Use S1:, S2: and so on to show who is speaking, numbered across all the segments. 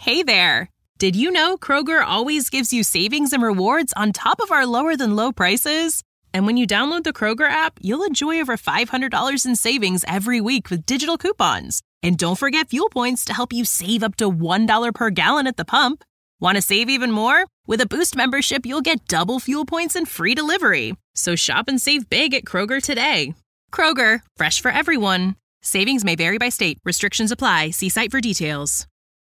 S1: Hey there! Did you know Kroger always gives you savings and rewards on top of our lower-than-low prices? And when you download the Kroger app, you'll enjoy over $500 in savings every week with digital coupons. And don't forget fuel points to help you save up to $1 per gallon at the pump. Want to save even more? With a Boost membership, you'll get double fuel points and free delivery. So shop and save big at Kroger today. Kroger, fresh for everyone. Savings may vary by state. Restrictions apply. See site for details.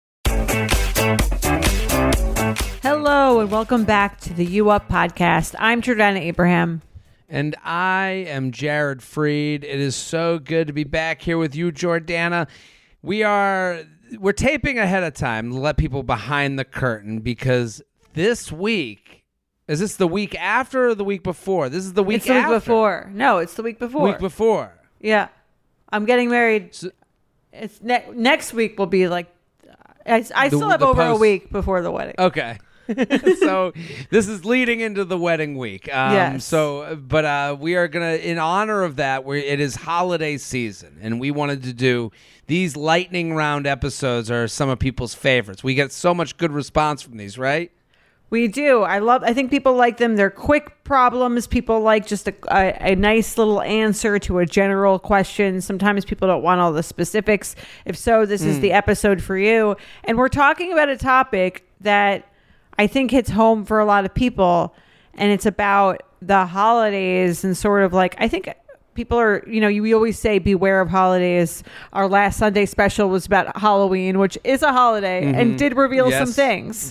S2: Hello and welcome back to the You Up podcast. I'm Jordana Abraham.
S3: And I am Jared Freed. It is so good to be back here with you, Jordana. We're taping ahead of time to let people behind the curtain because this week, is this the week after or the week before? This is the week after.
S2: It's the week before. No, it's the week before.
S3: Week before.
S2: Yeah. I'm getting married. So, it's next week will be like, I still have over a week before the wedding.
S3: Okay. So this is leading into the wedding week.
S2: Yes.
S3: But we are going to, in honor of that, it is holiday season, and we wanted to do these lightning round episodes are some of people's favorites. We get so much good response from these, right?
S2: We do. I think people like them. They're quick problems. People like just a nice little answer to a general question. Sometimes people don't want all the specifics. If so, this is the episode for you. And we're talking about a topic that I think hits home for a lot of people. And it's about the holidays and sort of like, I think people are, we always say beware of holidays. Our last Sunday special was about Halloween, which is a holiday and did reveal some things.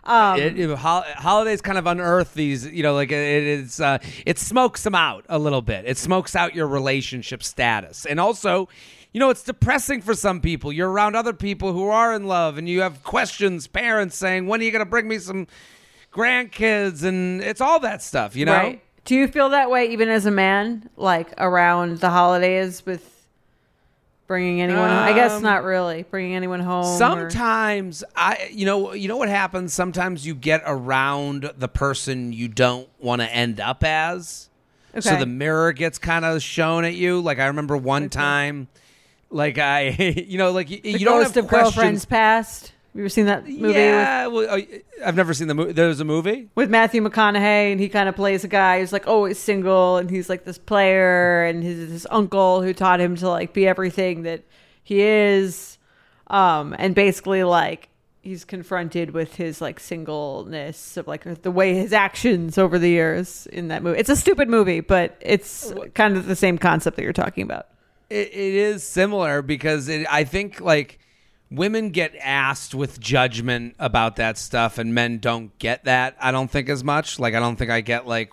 S3: Holidays kind of unearth these, it smokes them out a little bit. It smokes out your relationship status. And also, it's depressing for some people. You're around other people who are in love and you have questions, parents saying, when are you going to bring me some grandkids? And it's all that stuff,
S2: Right. Do you feel that way even as a man, like around the holidays with bringing anyone home? I guess not really bringing anyone home.
S3: Sometimes you know what happens? Sometimes you get around the person you don't want to end up as. Okay. So the mirror gets kind of shown at you. Like I remember one time, like you don't have
S2: questions. Girlfriend's Past. You ever seen that movie?
S3: Yeah, I've never seen the movie. There's a movie
S2: with Matthew McConaughey, and he kind of plays a guy who's like always single, and he's like this player, and his uncle who taught him to like be everything that he is, and basically like he's confronted with his like singleness of like the way his actions over the years in that movie. It's a stupid movie, but it's kind of the same concept that you're talking about.
S3: It is similar because I think like. Women get asked with judgment about that stuff, and men don't get that, I don't think, as much. Like, I don't think I get, like,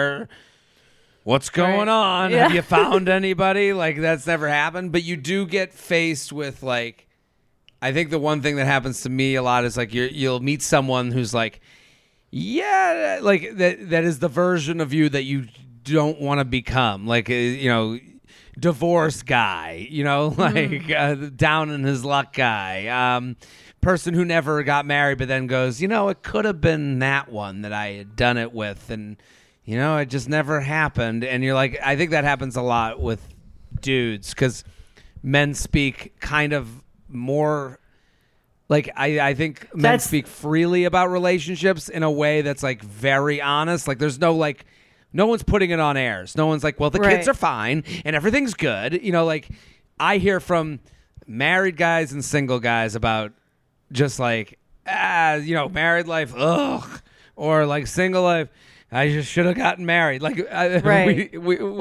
S3: what's going on? Yeah. Have you found anybody? Like, that's never happened. But you do get faced with, like, I think the one thing that happens to me a lot is, like, you'll meet someone who's, like, yeah, like, that is the version of you that you don't want to become. Like, divorce guy, like down in his luck guy, person who never got married but then goes, it could have been that one that I had done it with, and it just never happened. And you're like, I think that happens a lot with dudes because men speak kind of more like I think men speak freely about relationships in a way that's like very honest. Like there's no one's putting it on airs. No one's like, well, the kids are fine and everything's good. Like I hear from married guys and single guys about just like, married life, ugh, or like single life, I just should have gotten married. Like,
S2: right.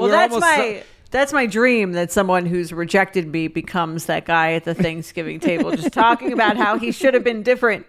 S2: That's my dream, that someone who's rejected me becomes that guy at the Thanksgiving table, just talking about how he should have been different,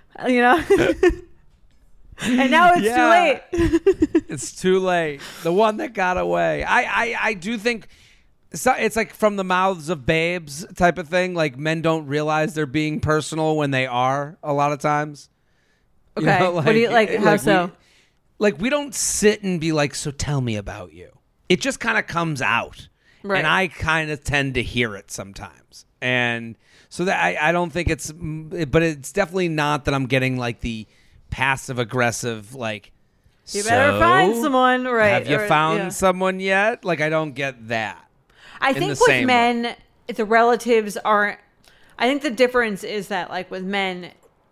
S2: And now it's too late.
S3: It's too late. The one that got away. I do think it's like from the mouths of babes type of thing. Like men don't realize they're being personal when they are a lot of times.
S2: Okay. What do you like? How so?
S3: We don't sit and be like, so tell me about you. It just kind of comes out. Right. And I kind of tend to hear it sometimes. And so that I don't think but it's definitely not that I'm getting like the passive aggressive, like,
S2: you better find someone, right?
S3: Have you found someone yet? Like, I don't get that.
S2: I think with men, the relatives aren't. I think the difference is that, like, with men,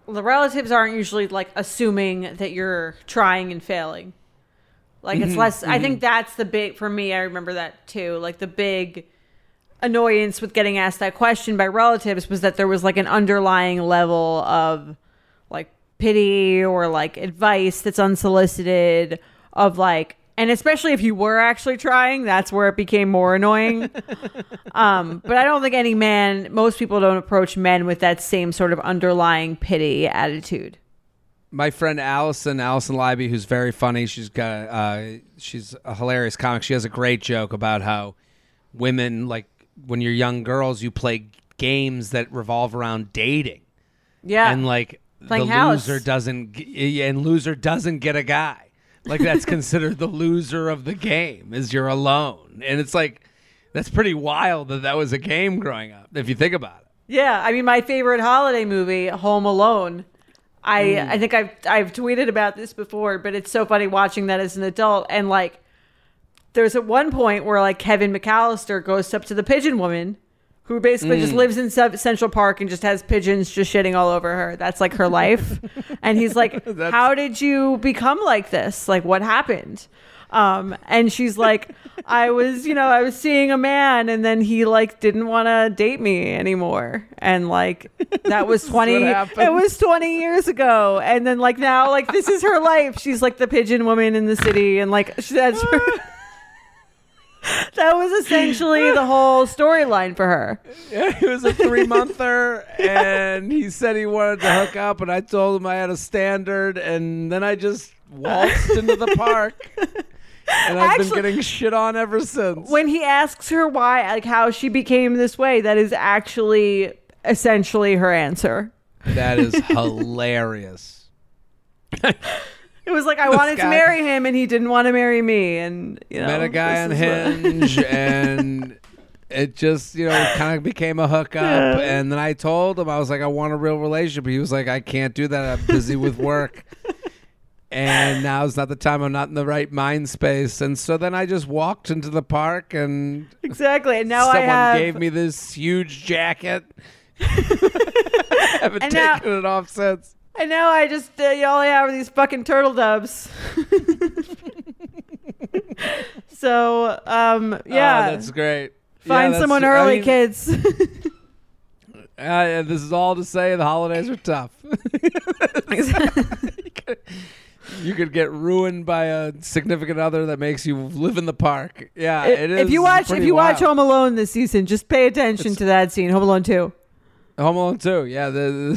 S2: the relatives aren't usually like assuming that you're trying and failing. Like it's less, I think that's the big, for me, I remember that too. Like the big annoyance with getting asked that question by relatives was that there was like an underlying level of like pity or like advice that's unsolicited of like, and especially if you were actually trying, that's where it became more annoying. But I don't think most people don't approach men with that same sort of underlying pity attitude.
S3: My friend Allison Leiby, who's very funny. She's a hilarious comic. She has a great joke about how women, like when you're young girls, you play games that revolve around dating.
S2: Yeah.
S3: And like
S2: playing
S3: the
S2: house.
S3: loser doesn't get a guy. Like that's considered the loser of the game is you're alone. And it's like, that's pretty wild that was a game growing up, if you think about it.
S2: Yeah. I mean, my favorite holiday movie, Home Alone. I think I've tweeted about this before, but it's so funny watching that as an adult. And like, there's at one point where like Kevin McAllister goes up to the pigeon woman who basically just lives in Central Park and just has pigeons just shitting all over her. That's like her life. And he's like, how did you become like this? Like what happened? And she's like, I was seeing a man and then he like didn't want to date me anymore. And like, that was 20 years ago. And then like now, like this is her life. She's like the pigeon woman in the city. And like, that's her. That was essentially the whole storyline for her.
S3: Yeah, he was a 3-monther, and he said he wanted to hook up, and I told him I had a standard, and then I just waltzed into the park, and I've been getting shit on ever since.
S2: When he asks her why, like how she became this way, that is actually essentially her answer.
S3: That is hilarious.
S2: It was like, I wanted to marry him and he didn't want to marry me. And,
S3: met a guy on Hinge and it just, kind of became a hookup. And then I told him, I was like, I want a real relationship. He was like, I can't do that. I'm busy with work. And now's not the time. I'm not in the right mind space. And so then I just walked into the park and
S2: exactly. And now
S3: someone gave me this huge jacket. I haven't taken it off since.
S2: And now I just, all I have are these fucking turtle doves. So, yeah.
S3: Oh, that's great.
S2: Find someone early, kids.
S3: This is all to say the holidays are tough. You could get ruined by a significant other that makes you live in the park. Yeah, it is.
S2: If you watch Home Alone this season, just pay attention to that scene. Home Alone 2.
S3: Home Alone 2, yeah.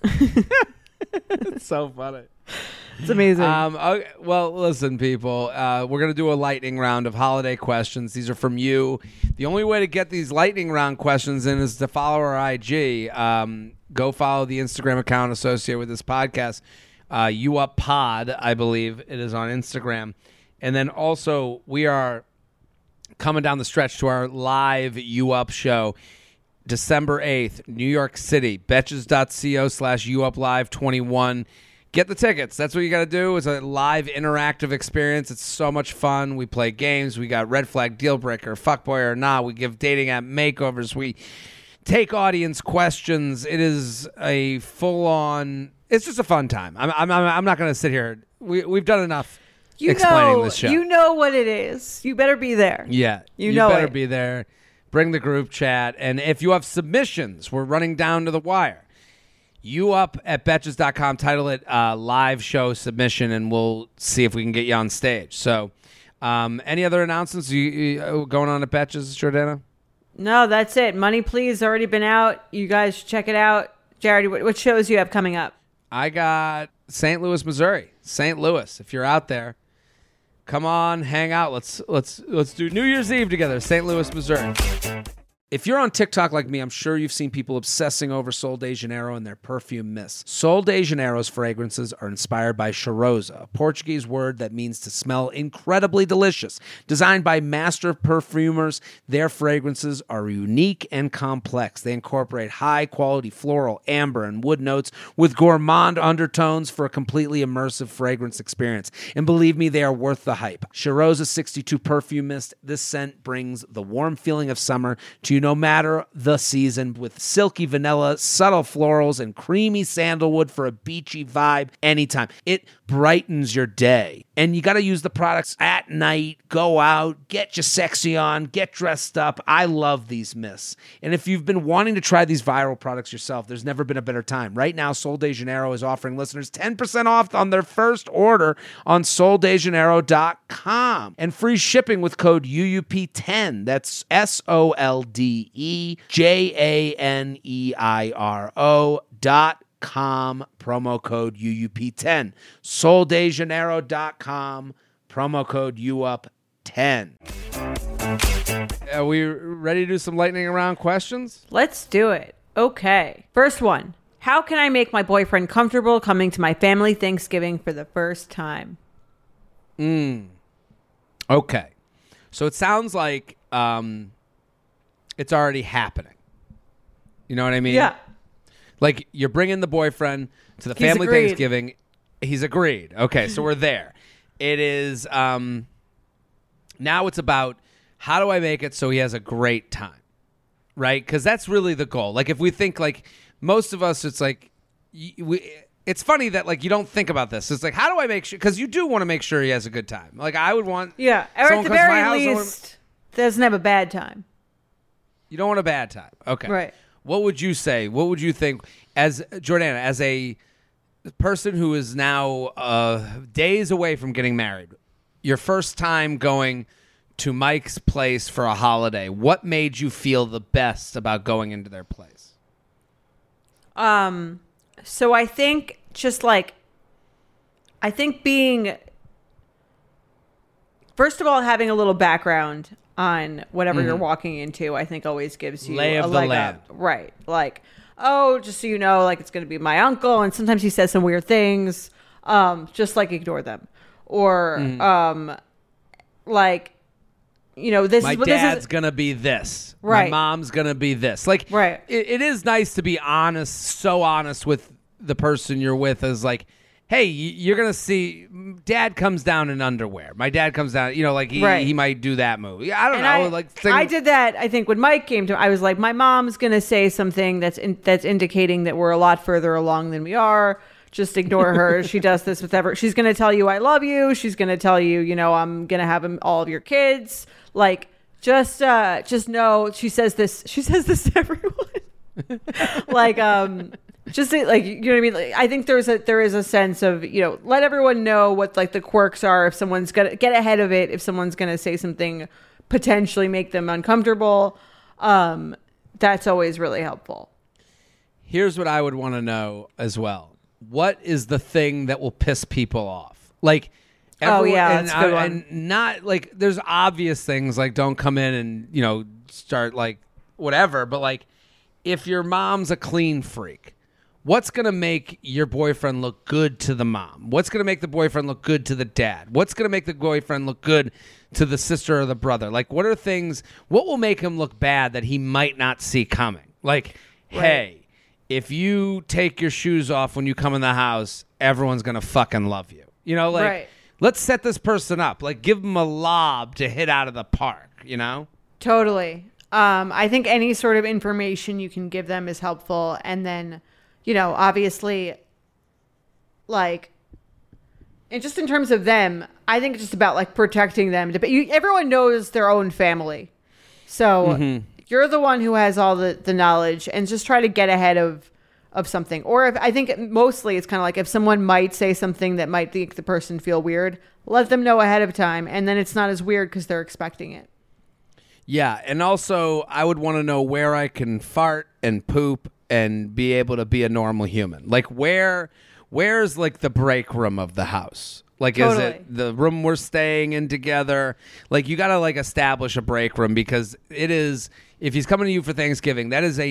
S3: It's so funny.
S2: It's amazing.
S3: Okay, well, listen, people. We're going to do a lightning round of holiday questions. These are from you. The only way to get these lightning round questions in is to follow our IG. Go follow the Instagram account associated with this podcast. You Up Pod, I believe it is on Instagram. And then also, we are coming down the stretch to our live You Up show. December 8th, New York City, betches.co/youuplive21. Get the tickets. That's what you got to do. It's a live interactive experience. It's so much fun. We play games. We got Red Flag, Deal Breaker, Fuckboy or Not. We give dating app makeovers. We take audience questions. It is a full-on, it's just a fun time. I'm not going to sit here. We've done enough explaining this show.
S2: You know what it is. You better be there.
S3: Yeah. You better be there. Bring the group chat. And if you have submissions, we're running down to the wire. You up at betches.com, title it live show submission, and we'll see if we can get you on stage. So any other announcements you going on at Betches, Jordana?
S2: No, that's it. Money Please already been out. You guys should check it out. Jared, what shows you have coming up?
S3: I got St. Louis, Missouri. St. Louis, if you're out there, come on, hang out. Let's do New Year's Eve together, St. Louis, Missouri. If you're on TikTok like me, I'm sure you've seen people obsessing over Sol de Janeiro and their perfume mists. Sol de Janeiro's fragrances are inspired by cheirosa, a Portuguese word that means to smell incredibly delicious. Designed by master perfumers, their fragrances are unique and complex. They incorporate high-quality floral, amber, and wood notes with gourmand undertones for a completely immersive fragrance experience. And believe me, they are worth the hype. Cheirosa 62 Perfume Mist, this scent brings the warm feeling of summer to no matter the season, with silky vanilla, subtle florals, and creamy sandalwood for a beachy vibe anytime. It brightens your day. And you got to use the products at night, go out, get your sexy on, get dressed up. I love these mists. And if you've been wanting to try these viral products yourself, there's never been a better time. Right now, Sol de Janeiro is offering listeners 10% off on their first order on soldejaneiro.com and free shipping with code UUP10. That's SOLDEJANEIRO.com, promo code UUP10. soldejaneiro.com, promo code UUP10. Are we ready to do some lightning round questions?
S2: Let's do it. Okay. First one. How can I make my boyfriend comfortable coming to my family Thanksgiving for the first time?
S3: Okay. So it sounds like it's already happening. You know what I mean?
S2: Yeah.
S3: Like, you're bringing the boyfriend to the
S2: He's
S3: family
S2: agreed.
S3: Thanksgiving. He's agreed. Okay, so we're there. It is, now it's about, how do I make it so he has a great time? Right? Because that's really the goal. Like, if we think, like, most of us, it's like, it's funny that, like, you don't think about this. It's like, how do I make sure? Because you do want to make sure he has a good time. Like, I would want.
S2: Yeah. Or
S3: someone
S2: at the
S3: comes to my
S2: very
S3: house,
S2: least, doesn't have a bad time.
S3: you don't want a bad time. Okay.
S2: Right.
S3: What would you say? What would you think, as Jordana, as a person who is now days away from getting married, your first time going to Mike's place for a holiday, what made you feel the best about going into their place?
S2: So I think being, first of all, having a little background on whatever you're walking into, I think always gives you
S3: Lay of
S2: a
S3: the
S2: leg
S3: land.
S2: up. Right. Like, oh, just so you know, like, it's going to be my uncle. And sometimes he says some weird things. Just like, ignore them. Or, like, you know, this
S3: My
S2: is what
S3: dad's
S2: this is.
S3: going to be this.
S2: Right.
S3: My mom's going to be this. Like,
S2: Right.
S3: it is nice to be honest, so honest with the person you're with, as like, hey, you're going to see dad comes down in underwear. My dad comes down, you know, like he might do that move. I don't know.
S2: I did that. I think when Mike came to, I was like, my mom's going to say something that's indicating that we're a lot further along than we are. Just ignore her. She does this with she's going to tell you, I love you. She's going to tell you, you know, I'm going to have all of your kids. Like, just know, she says this to everyone. Like, just like, you know what I mean? Like, I think there is a sense of, you know, let everyone know what, like, the quirks are. If someone's going to get ahead of it, if someone's going to say something, potentially make them uncomfortable. That's always really helpful.
S3: Here's what I would want to know as well. What is the thing that will piss people off? Like,
S2: that's a good one.
S3: And not like, there's obvious things like, don't come in and, you know, start like whatever. But like, if your mom's a clean freak, what's going to make your boyfriend look good to the mom? What's going to make the boyfriend look good to the dad? What's going to make the boyfriend look good to the sister or the brother? Like, what will make him look bad that he might not see coming? Like, hey, if you take your shoes off when you come in the house, everyone's going to fucking love you. You know, like, let's set this person up. Like, give them a lob to hit out of the park, you know?
S2: Totally. I think any sort of information you can give them is helpful. And then, you know, obviously, like, and just in terms of them, I think it's just about, like, protecting them. Everyone knows their own family. So you're the one who has all the knowledge, and just try to get ahead of something. Or if I think mostly it's kind of like, if someone might say something that might make the person feel weird, let them know ahead of time. And then it's not as weird because they're expecting it.
S3: Yeah. And also, I would want to know where I can fart and poop and be able to be a normal human. Like, where's like the break room of the house? Like,
S2: Totally.
S3: Is it the room we're staying in together? Like, you got to, like, establish a break room, because it is, if he's coming to you for Thanksgiving, that is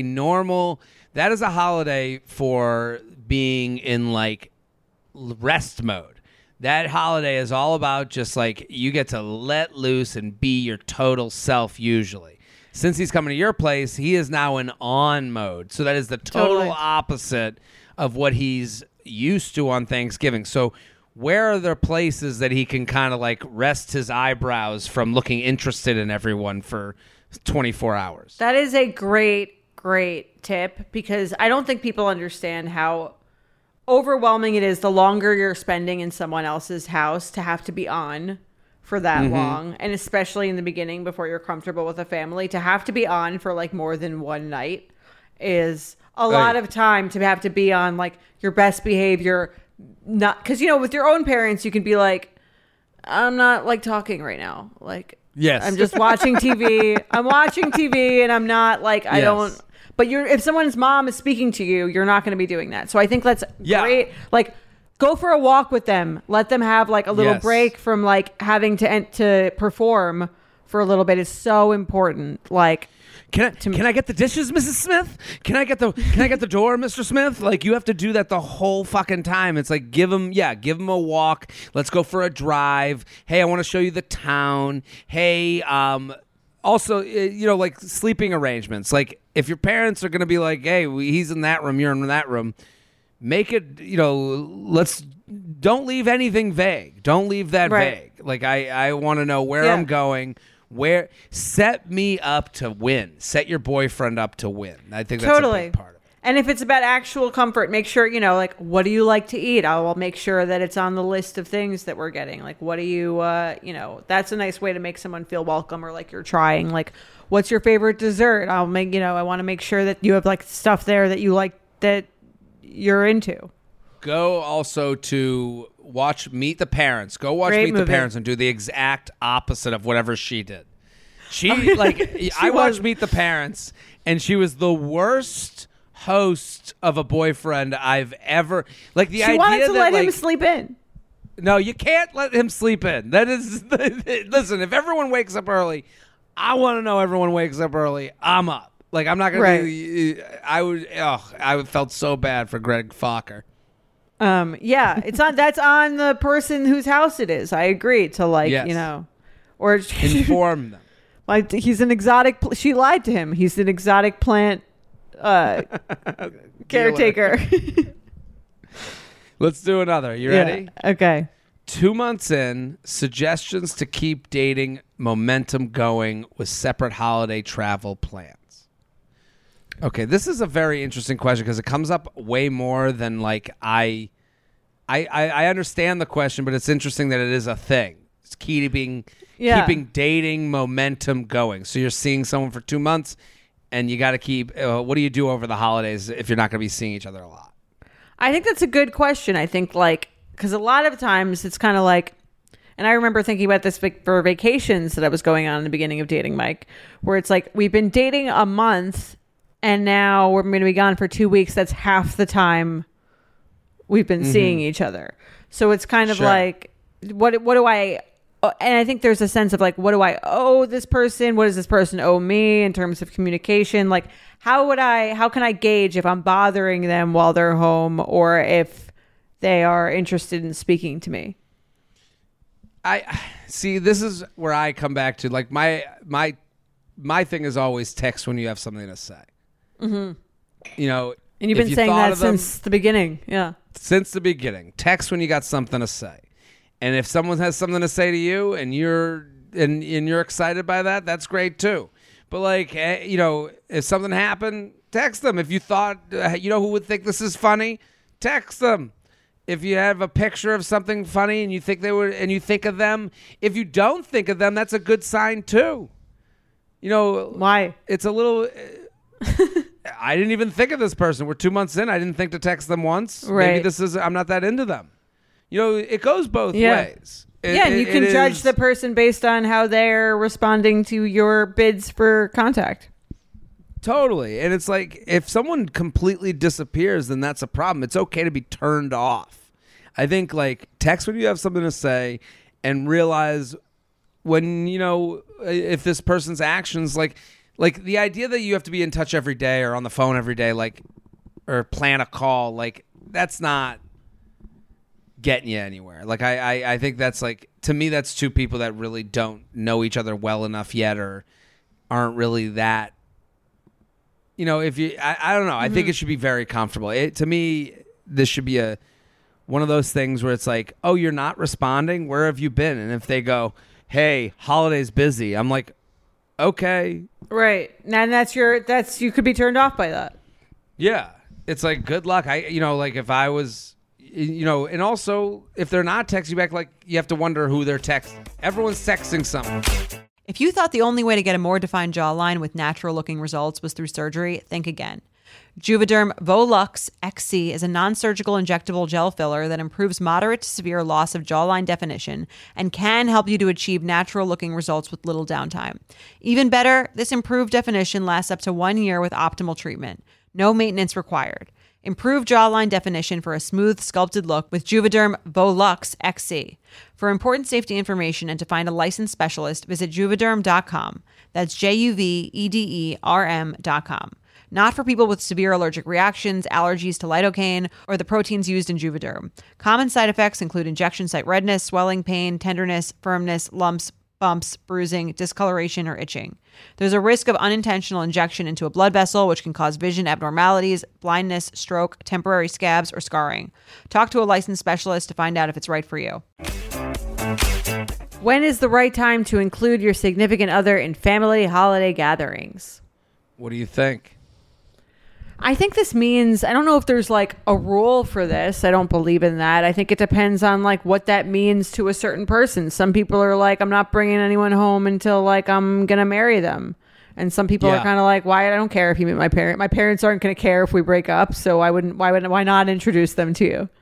S3: a holiday for being in, like, rest mode. That holiday is all about just, like, you get to let loose and be your total self usually. Since he's coming to your place, he is now in on mode. So that is the total opposite of what he's used to on Thanksgiving. So where are there places that he can kind of like rest his eyebrows from looking interested in everyone for 24 hours.
S2: That is a great tip, because I don't think people understand how overwhelming it is the longer you're spending in someone else's house to have to be on for that long, and especially in the beginning before you're comfortable with a family, to have to be on for like more than one night is a lot of time to have to be on like your best behavior. Not because, you know, with your own parents you can be like, I'm not like talking right now, like,
S3: yes,
S2: I'm just watching TV. I'm watching TV and I'm not like, I don't. But if someone's mom is speaking to you, you're not going to be doing that. So I think that's great. Like, go for a walk with them. Let them have like a little break from like having to perform for a little bit is so important. Like,
S3: can I get the dishes, Mrs. Smith? Can I get the door, Mr. Smith? Like, you have to do that the whole fucking time. It's like, give them a walk. Let's go for a drive. Hey, I want to show you the town. Hey, also, you know, like sleeping arrangements. Like, if your parents are going to be like, hey, he's in that room, you're in that room, make it, you know, don't leave anything vague. Don't leave that vague. Like, I want to know where I'm going. Set me up to win. Set your boyfriend up to win. I think that's a big part of it.
S2: And if it's about actual comfort, make sure, you know, like, what do you like to eat? I will make sure that it's on the list of things that we're getting. Like, what do you, you know, that's a nice way to make someone feel welcome, or like you're trying. Like, what's your favorite dessert? I'll make, you know, I want to make sure that you have like stuff there that you like, that you're into.
S3: Go also to Meet the Parents. Go watch Meet the Parents and do the exact opposite of whatever she did. I watched Meet the Parents, and she was the worst host of a boyfriend I've ever. Like, the idea
S2: she wanted to let
S3: like,
S2: him sleep in.
S3: No, you can't let him sleep in. That is, listen. If everyone wakes up early, I want to know everyone wakes up early. I'm up. Like, I'm not gonna. I felt so bad for Greg Fokker.
S2: It's on. That's on the person whose house it is. I agree to you know, or
S3: inform them.
S2: Like, he's an exotic. She lied to him. He's an exotic plant caretaker.
S3: Let's do another. You ready?
S2: Okay.
S3: 2 months in, suggestions to keep dating momentum going with separate holiday travel plans. Okay, this is a very interesting question because it comes up way more than like I understand the question, but it's interesting that it is a thing. It's keeping dating momentum going. So you're seeing someone for 2 months, and you got to keep. What do you do over the holidays if you're not going to be seeing each other a lot?
S2: I think that's a good question. I think because a lot of times it's kind of like, and I remember thinking about this for vacations that I was going on in the beginning of dating Mike, where it's like, we've been dating a month and now we're going to be gone for 2 weeks. That's half the time we've been seeing each other. So it's kind of like, what do I, and I think there's a sense of like, what do I owe this person? What does this person owe me in terms of communication? Like, how can I gauge if I'm bothering them while they're home or if they are interested in speaking to me?
S3: I see. This is where I come back to like my thing is always text when you have something to say. Mm-hmm. You know,
S2: and you've been saying that since the beginning. Yeah, since
S3: the beginning. Text when you got something to say, and if someone has something to say to you, and you're excited by that, that's great too. But like, you know, if something happened, text them. If you thought, you know, who would think this is funny, text them. If you have a picture of something funny and you think they would, and you think of them, if you don't think of them, that's a good sign too. You know,
S2: why?
S3: It's a little. I didn't even think of this person. We're 2 months in. I didn't think to text them once.
S2: Right.
S3: Maybe I'm not that into them. You know, it goes both ways.
S2: And you can judge the person based on how they're responding to your bids for contact.
S3: Totally. And it's like, if someone completely disappears, then that's a problem. It's okay to be turned off. I think, like, text when you have something to say and realize when, you know, if this person's actions, like the idea that you have to be in touch every day or on the phone every day, like, or plan a call, like, that's not getting you anywhere. Like, I think that's like, to me, that's two people that really don't know each other well enough yet, or aren't really that, you know, if you, I don't know. I think it should be very comfortable. To me, this should be one of those things where it's like, oh, you're not responding? Where have you been? And if they go, hey, holiday's busy, I'm like, okay,
S2: Right. And that's you could be turned off by that.
S3: Yeah. It's like, good luck. Like if I was, and also if they're not texting you back, like you have to wonder who they're texting. Everyone's texting something.
S4: If you thought the only way to get a more defined jawline with natural-looking results was through surgery, think again. Juvederm Volux XC is a non-surgical injectable gel filler that improves moderate to severe loss of jawline definition and can help you to achieve natural-looking results with little downtime. Even better, this improved definition lasts up to 1 year with optimal treatment. No maintenance required. Improve jawline definition for a smooth, sculpted look with Juvederm Volux XC. For important safety information and to find a licensed specialist, visit juvederm.com. That's JUVEDERM.com. Not for people with severe allergic reactions, allergies to lidocaine, or the proteins used in Juvederm. Common side effects include injection site redness, swelling, pain, tenderness, firmness, lumps, bumps, bruising, discoloration, or itching. There's a risk of unintentional injection into a blood vessel, which can cause vision abnormalities, blindness, stroke, temporary scabs, or scarring. Talk to a licensed specialist to find out if it's right for you.
S2: When is the right time to include your significant other in family holiday gatherings?
S3: What do you think?
S2: I think this means, I don't know if there's like a rule for this. I don't believe in that. I think it depends on like what that means to a certain person. Some people are like, I'm not bringing anyone home until like I'm going to marry them. And some people are kind of like, why? I don't care if you meet my parent. My parents aren't going to care if we break up. So why not introduce them to you?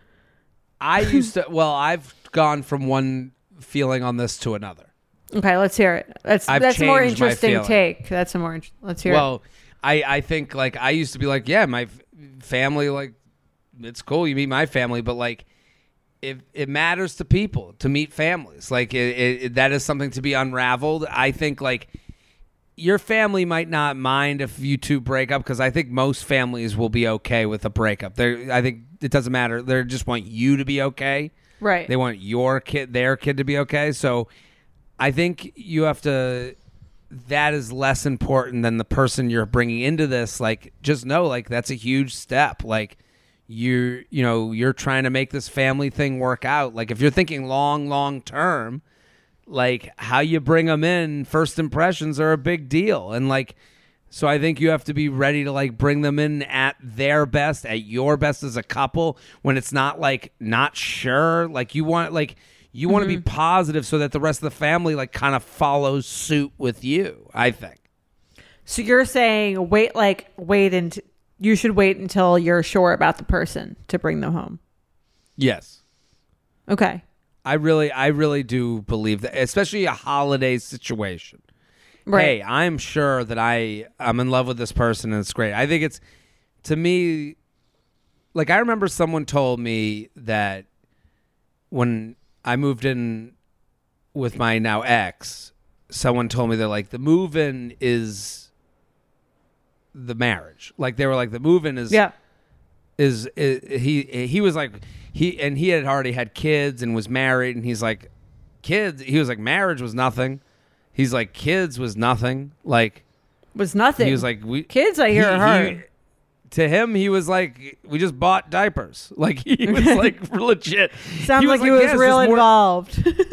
S3: I've gone from one feeling on this to another.
S2: Okay, let's hear it. That's a more interesting take. Let's hear it.
S3: Well, I think like I used to be like, yeah, my family, like it's cool you meet my family, but like it matters to people to meet families. Like that is something to be unraveled. I think like your family might not mind if you two break up, because I think most families will be okay with a breakup. I think it doesn't matter. They just want you to be okay.
S2: Right.
S3: They want their kid to be okay. So I think you have to. That is less important than the person you're bringing into this. Like, just know, like, that's a huge step. Like, you're trying to make this family thing work out. Like, if you're thinking long term, like, how you bring them in, first impressions are a big deal. And, like, so I think you have to be ready to, like, bring them in at their best, at your best as a couple, when it's not, like, not sure. Like, you want to be positive so that the rest of the family like kind of follows suit with you, I think.
S2: So you're saying you should wait until you're sure about the person to bring them home.
S3: Yes.
S2: Okay.
S3: I really do believe that, especially a holiday situation.
S2: Right.
S3: Hey, I'm sure that I'm in love with this person and it's great. I think it's, to me, like I remember someone told me that when I moved in with my now ex, someone told me they're like, the move-in is the marriage. Like they were like, the move-in is he was like, he had already had kids and was married, and he's like, kids, he was like, marriage was nothing. He's like, kids was nothing. Like
S2: was nothing.
S3: He was like,
S2: kids I hear are hard.
S3: To him, he was like, we just bought diapers. Like, he was like, legit.
S2: Sounds like he was real involved.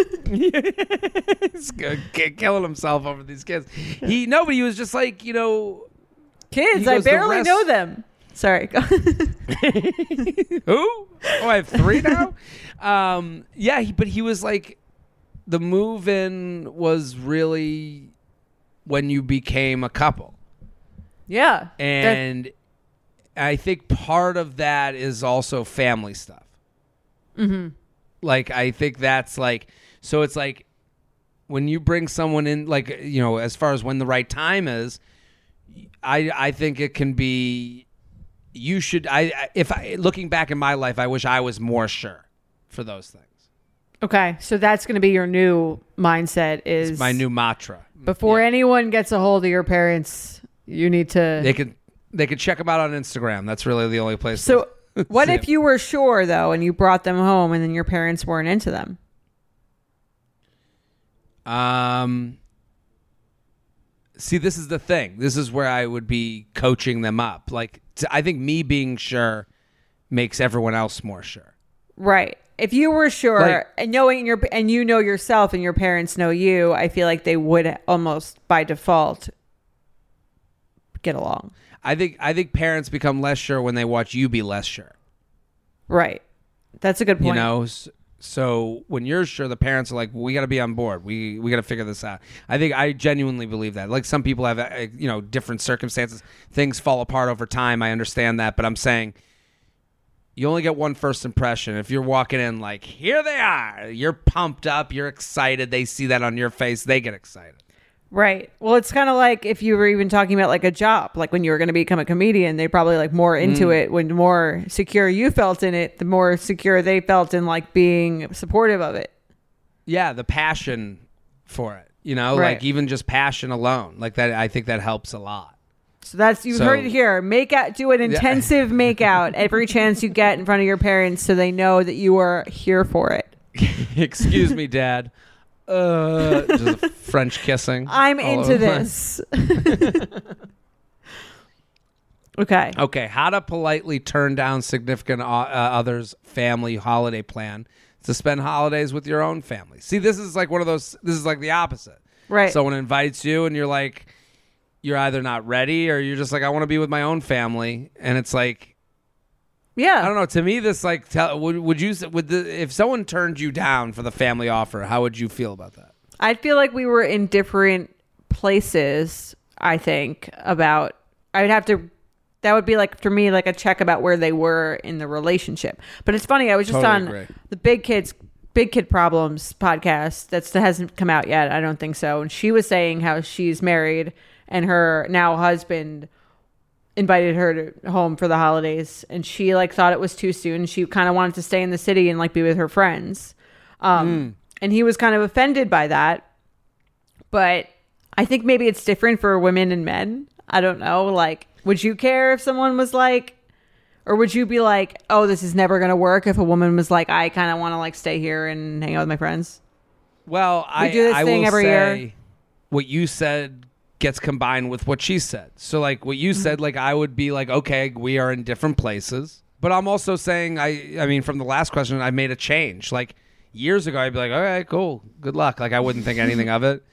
S3: He's killing himself over these kids. But he was just like,
S2: kids, I barely know them. Sorry.
S3: Who? Oh, I have 3 now? But he was like, the move-in was really when you became a couple.
S2: Yeah.
S3: And I think part of that is also family stuff.
S2: Mm-hmm.
S3: Like, I think that's like, so it's like when you bring someone in, like, as far as when the right time is, I think it can be, you should, looking back in my life, I wish I was more sure for those things.
S2: Okay. So that's going to be your new mindset is.
S3: It's my new mantra.
S2: Before anyone gets a hold of your parents, you need to.
S3: They could check them out on Instagram. That's really the only place.
S2: So what if you were sure, though, and you brought them home and then your parents weren't into them?
S3: See, this is the thing. This is where I would be coaching them up. Like, I think me being sure makes everyone else more sure.
S2: Right. If you were sure, and knowing and you know yourself and your parents know you, I feel like they would almost by default get along.
S3: I think parents become less sure when they watch you be less sure.
S2: Right. That's a good point.
S3: You know, so when you're sure, the parents are like, we got to be on board. We got to figure this out. I genuinely believe that. Like some people have, different circumstances. Things fall apart over time. I understand that. But I'm saying you only get one first impression. If you're walking in like, here they are, you're pumped up, you're excited. They see that on your face. They get excited.
S2: Right. Well, it's kind of like if you were even talking about like a job, like when you were going to become a comedian, they probably like more into it. When the more secure you felt in it, the more secure they felt in like being supportive of it.
S3: Yeah, the passion for it,
S2: Right.
S3: like even just passion alone, like that. I think that helps a lot.
S2: So you've heard it here. Do an intensive makeout every chance you get in front of your parents so they know that you are here for it.
S3: Excuse me, Dad. Just French kissing.
S2: I'm into this. Okay.
S3: How to politely turn down significant other's family holiday plan to spend holidays with your own family. See, this is like this is like the opposite.
S2: Right.
S3: Someone invites you and you're like, you're either not ready or you're just like, I want to be with my own family. And it's like,
S2: yeah.
S3: I don't know. To me, this like, if someone turned you down for the family offer, how would you feel about that?
S2: I'd feel like we were in different places, I think, that would be like, for me, like a check about where they were in the relationship. But it's funny, I was just on the Big Kid Problems podcast that hasn't come out yet. I don't think so. And she was saying how she's married and her now husband invited her home for the holidays, and she like thought it was too soon. She kind of wanted to stay in the city and like be with her friends. And he was kind of offended by that. But I think maybe it's different for women and men. I don't know. Like, would you care if someone was like, or would you be like, oh, this is never going to work if a woman was like, I kind of want to like stay here and hang out with my friends?
S3: Well,
S2: we do this thing
S3: will
S2: every
S3: say
S2: year.
S3: What you said gets combined with what she said. So like what you said, like I would be like, okay, we are in different places. But I'm also saying, I mean, from the last question, I made a change. Like years ago, I'd be like, okay, cool, good luck. Like I wouldn't think anything of it.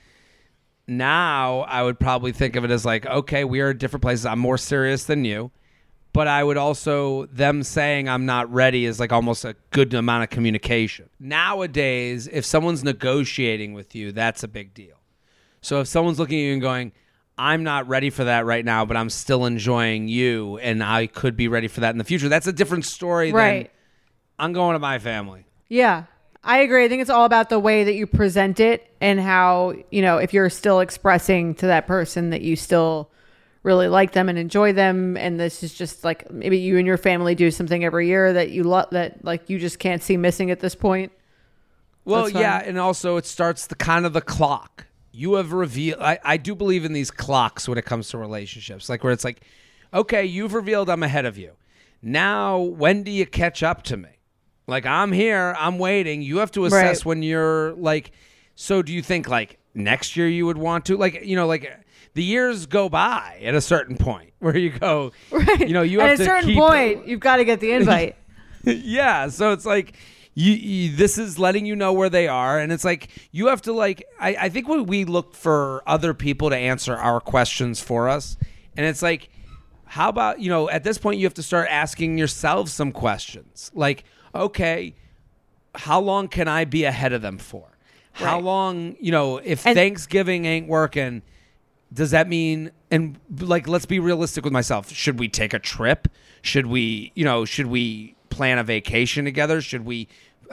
S3: Now I would probably think of it as like, okay, we are in different places. I'm more serious than you. But I would also, them saying I'm not ready is like almost a good amount of communication. Nowadays, if someone's negotiating with you, that's a big deal. So if someone's looking at you and going, I'm not ready for that right now, but I'm still enjoying you and I could be ready for that in the future, that's a different story than I'm going to my family.
S2: Yeah, I agree. I think it's all about the way that you present it and how, if you're still expressing to that person that you still really like them and enjoy them, and this is just like maybe you and your family do something every year that you love, that like you just can't see missing at this point.
S3: Well, yeah, and also it starts the clock. You have revealed, I do believe in these clocks when it comes to relationships, like where it's like, okay, you've revealed I'm ahead of you. Now, when do you catch up to me? Like, I'm here, I'm waiting. You have to assess when you're like, so do you think like next year you would want to? Like, like the years go by at a certain point where you go, you have
S2: at a certain point, you've got to get the invite.
S3: Yeah. So it's like, this is letting you know where they are, and it's like you have to like. I think when we look for other people to answer our questions for us, and it's like, how about at this point you have to start asking yourself some questions, like, okay, how long can I be ahead of them for? Right. How long, if Thanksgiving ain't working, does that mean? And like, let's be realistic with myself. Should we take a trip? Should we plan a vacation together? Should we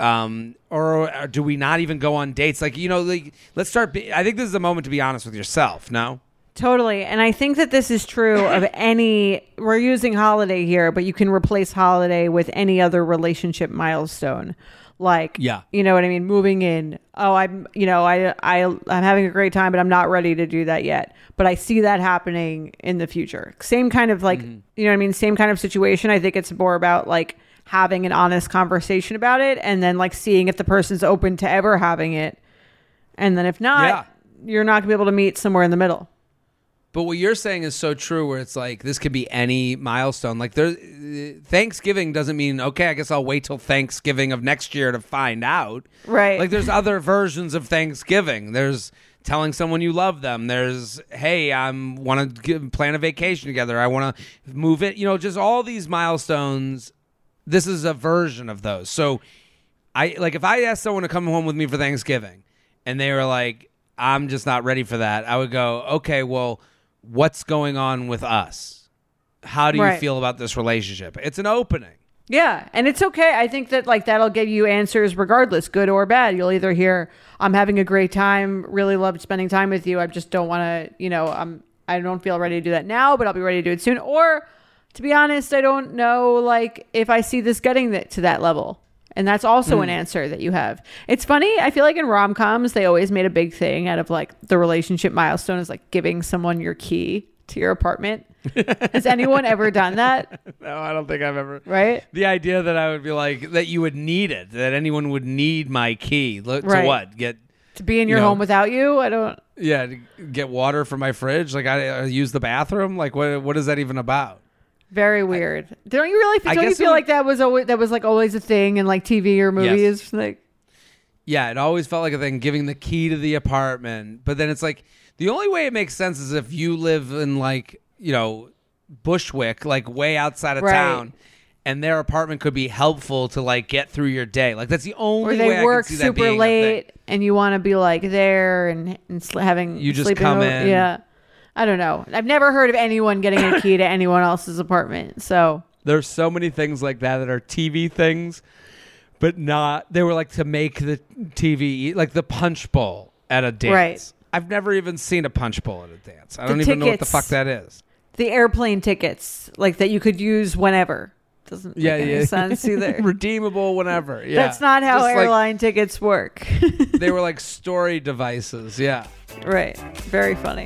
S3: or do we not even go on dates? Like, let's start I think this is a moment to be honest with yourself. No?
S2: Totally. And I think that this is true of we're using holiday here, but you can replace holiday with any other relationship milestone. Like, you know what I mean? Moving in. Oh, I'm having a great time, but I'm not ready to do that yet. But I see that happening in the future. Same kind of like, you know what I mean? Same kind of situation. I think it's more about like having an honest conversation about it, and then like seeing if the person's open to ever having it. And then if not, you're not gonna be able to meet somewhere in the middle.
S3: But what you're saying is so true, where it's like this could be any milestone. Like Thanksgiving doesn't mean, okay, I guess I'll wait till Thanksgiving of next year to find out.
S2: Right.
S3: Like there's other versions of Thanksgiving. There's telling someone you love them. There's, hey, I want to plan a vacation together. I want to move it. Just all these milestones. This is a version of those. So if I asked someone to come home with me for Thanksgiving and they were like, I'm just not ready for that, I would go, okay, well, what's going on with us? How do you feel about this relationship? It's an opening.
S2: Yeah, and it's okay. I think that that'll give you answers regardless, good or bad. You'll either hear, I'm having a great time, really loved spending time with you. I just don't want to, I don't feel ready to do that now, but I'll be ready to do it soon. Or, to be honest, I don't know, if I see this getting to that level. And that's also an answer that you have. It's funny. I feel like in rom-coms, they always made a big thing out of the relationship milestone is giving someone your key to your apartment. Has anyone ever done that?
S3: No, I don't think I've ever.
S2: Right?
S3: The idea that I would be that you would need it, that anyone would need my key. To what?
S2: To be in your home without you? I don't.
S3: Yeah, to get water from my fridge. I use the bathroom. What is that even about?
S2: Very weird. Don't you really feel like that was always a thing in TV or movies?
S3: Yes. Yeah, it always felt like a thing, giving the key to the apartment. But then it's the only way it makes sense is if you live in Bushwick, way outside of town, and their apartment could be helpful to get through your day. That's the only way I can see that being a thing. Or they work super late
S2: and you want to be there and having
S3: you just come in.
S2: Yeah. I don't know. I've never heard of anyone getting a key to anyone else's apartment. So
S3: there's so many things like that are TV things, but not. They were to make the TV the punch bowl at a dance. Right. I've never even seen a punch bowl at a dance. I don't even know what the fuck that is.
S2: The airplane tickets that you could use whenever. Doesn't make any sense either.
S3: Redeemable whenever. Yeah.
S2: That's not how airline tickets work.
S3: They were story devices. Yeah.
S2: Right. Very funny.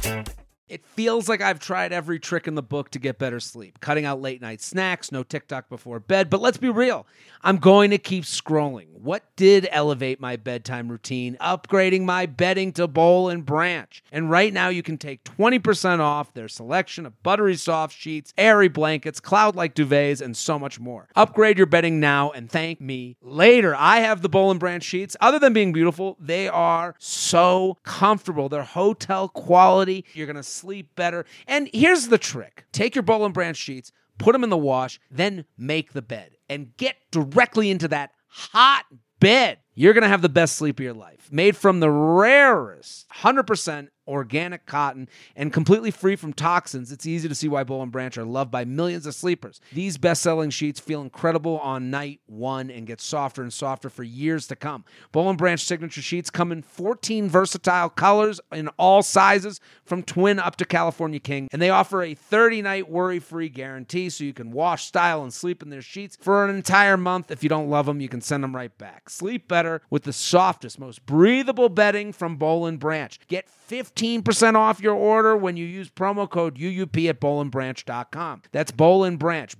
S3: It feels like I've tried every trick in the book to get better sleep. Cutting out late night snacks, no TikTok before bed. But let's be real. I'm going to keep scrolling. What did elevate my bedtime routine? Upgrading my bedding to Boll and Branch. And right now you can take 20% off their selection of buttery soft sheets, airy blankets, cloud-like duvets, and so much more. Upgrade your bedding now and thank me later. I have the Boll and Branch sheets. Other than being beautiful, they are so comfortable. They're hotel quality. You're going to sleep better. And here's the trick. Take your Boll and Branch sheets, put them in the wash, then make the bed and get directly into that hot bed. You're going to have the best sleep of your life. Made from the rarest 100% organic cotton and completely free from toxins, it's easy to see why Boll and Branch are loved by millions of sleepers. These best-selling sheets feel incredible on night one and get softer and softer for years to come. Boll and Branch signature sheets come in 14 versatile colors in all sizes, from twin up to California king, and they offer a 30-night worry-free guarantee so you can wash, style, and sleep in their sheets for an entire month. If you don't love them, you can send them right back. Sleep better with the softest, most breathable bedding from Boll and Branch. Get 15% off your order when you use promo code UUP at bollandbranch.com. That's Boll and Branch,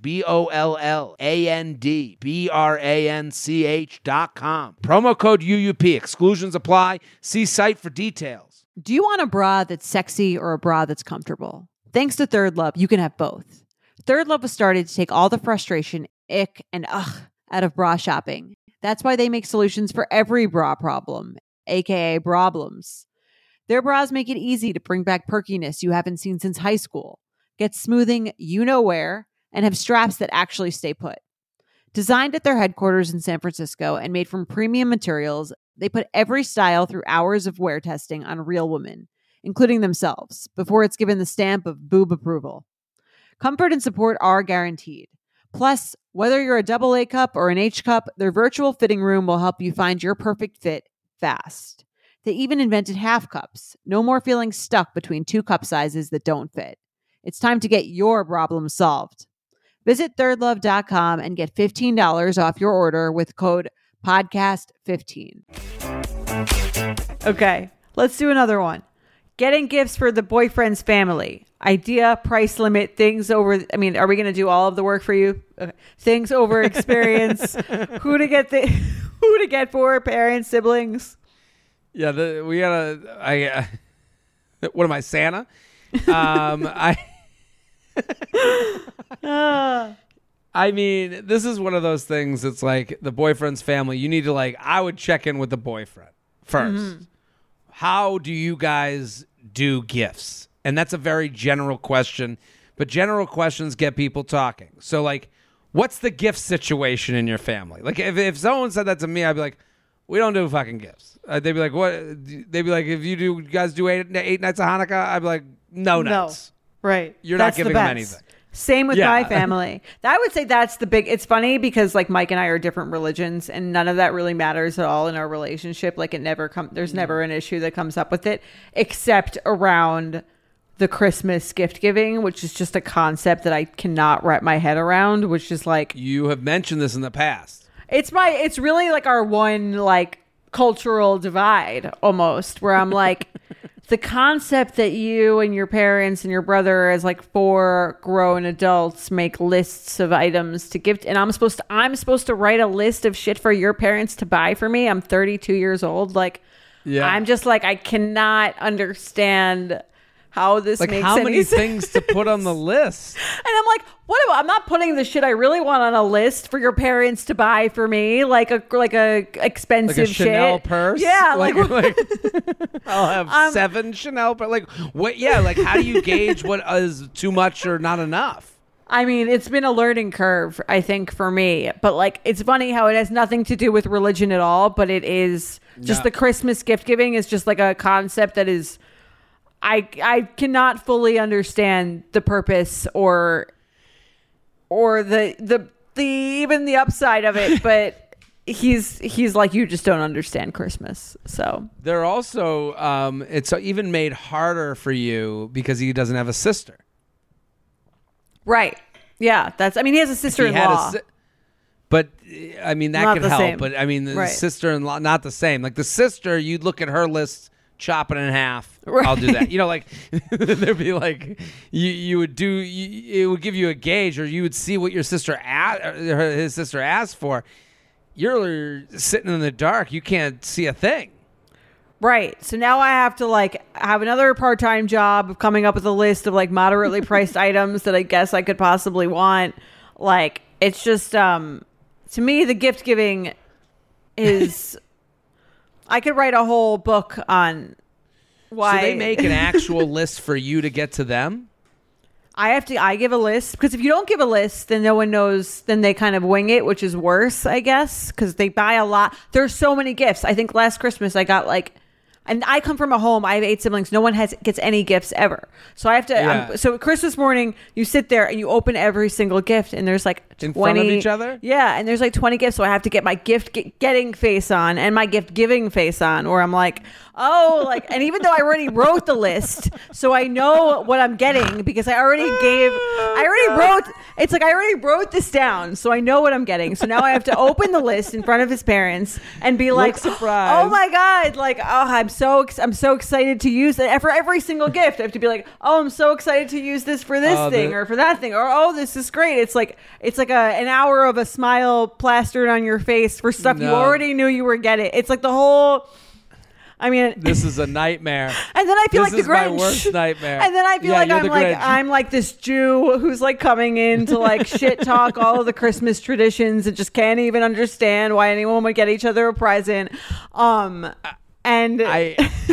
S3: BOLLANDBRANCH.com. Promo code UUP. Exclusions apply. See site for details.
S4: Do you want a bra that's sexy or a bra that's comfortable? Thanks to Third Love, you can have both. Third Love was started to take all the frustration, ick, and ugh out of bra shopping. That's why they make solutions for every bra problem, aka problems. Their bras make it easy to bring back perkiness you haven't seen since high school, get smoothing you know where, and have straps that actually stay put. Designed at their headquarters in San Francisco and made from premium materials, they put every style through hours of wear testing on real women, including themselves, before it's given the stamp of boob approval. Comfort and support are guaranteed. Plus, whether you're a double A cup or an H cup, their virtual fitting room will help you find your perfect fit fast. They even invented half cups. No more feeling stuck between two cup sizes that don't fit. It's time to get your problem solved. Visit thirdlove.com and get $15 off your order with code podcast15.
S2: Okay, let's do another one. Getting gifts for the boyfriend's family. Idea, price limit, things over. Are we going to do all of the work for you? Okay. Things over experience. Who to get for, parents, siblings.
S3: Yeah, we gotta. What am I, Santa? I mean, this is one of those things. It's like the boyfriend's family. You need to I would check in with the boyfriend first. Mm-hmm. how do you guys do gifts? And that's a very general question, but general questions get people talking. So, like, what's the gift situation in your family? Like, if someone said that to me, I'd be like, we don't do fucking gifts. They'd be like, what? They'd be like, if you guys do eight nights of Hanukkah, I'd be like, no nights.
S2: Right.
S3: You're
S2: That's
S3: not giving
S2: the
S3: them
S2: best.
S3: anything.
S2: Same with
S3: Yeah.
S2: my family. I would say that's the big. It's funny because like Mike and I are different religions, and none of that really matters at all in our relationship. Like it never there's never an issue that comes up with it, except around the Christmas gift giving, which is just a concept that I cannot wrap my head around. Which is like
S3: You have mentioned this in the past.
S2: it's really like our one like cultural divide almost, where I'm like. The concept that you and your parents and your brother as like 4 grown adults make lists of items to give and I'm supposed to write a list of shit for your parents to buy for me. I'm 32 years old. Like I'm just like I cannot understand how this
S3: Like
S2: makes
S3: how
S2: any
S3: many
S2: sense.
S3: things to put on the list?
S2: And I'm like, I'm not putting the shit I really want on a list for your parents to buy for me, like a expensive
S3: Like a Chanel
S2: shit.
S3: purse?
S2: Yeah,
S3: like I'll have 7 Chanel purse. Like what? Yeah, like how do you gauge what is too much or not enough?
S2: I mean, it's been a learning curve, I think, for me. But like, it's funny how it has nothing to do with religion at all. But it is just the Christmas gift giving is just like a concept that is. I cannot fully understand the purpose or the even the upside of it, but he's like, you just don't understand Christmas. So
S3: They're also it's even made harder for you because he doesn't have a sister.
S2: right, yeah, he has a sister-in-law.
S3: But I mean that
S2: Not
S3: could
S2: the
S3: help.
S2: same.
S3: But I mean the
S2: Right.
S3: sister-in-law not the same. Like the sister, you'd look at her list. Chop it in half.
S2: Right.
S3: I'll do that. You know, like there'd be like you would do. It would give you a gauge, or you would see what your sister his sister asked for. You're sitting in the dark. You can't see a thing.
S2: Right. So now I have to like have another part-time job of coming up with a list of like moderately priced items that I guess I could possibly want. Like it's just to me the gift giving is I could write a whole book on why
S3: So they make an actual list for you to get to them.
S2: I give a list because if you don't give a list, then no one knows. Then they kind of wing it, which is worse, I guess, because they buy a lot. There's so many gifts. I think last Christmas I got like, and I come from a home. I have 8 siblings. No one gets any gifts ever. So I have to.
S3: Yeah.
S2: So Christmas morning, you sit there and you open every single gift, and there's like 20
S3: In front of each other?
S2: Yeah, and there's like 20 gifts. So I have to get my gift getting face on and my gift giving face on, or I'm like, oh, like, and even though I already wrote the list, so I know what I'm getting because I already wrote this down, so I know what I'm getting. So now I have to open the list in front of his parents and be like,
S3: surprised.
S2: oh my God, like, oh, I'm so excited to use it for every single gift. I have to be like, oh, I'm so excited to use this for this thing or for that thing, or oh, this is great. It's like an hour of a smile plastered on your face for stuff you already knew you were getting. It's like the whole. I mean,
S3: This is a nightmare.
S2: and then I feel
S3: This
S2: like the
S3: is my
S2: Grinch.
S3: worst nightmare.
S2: And then I feel
S3: Yeah,
S2: like
S3: you're the Grinch.
S2: I'm like this Jew who's like coming in to like shit talk all of the Christmas traditions and just can't even understand why anyone would get each other a present. And
S3: I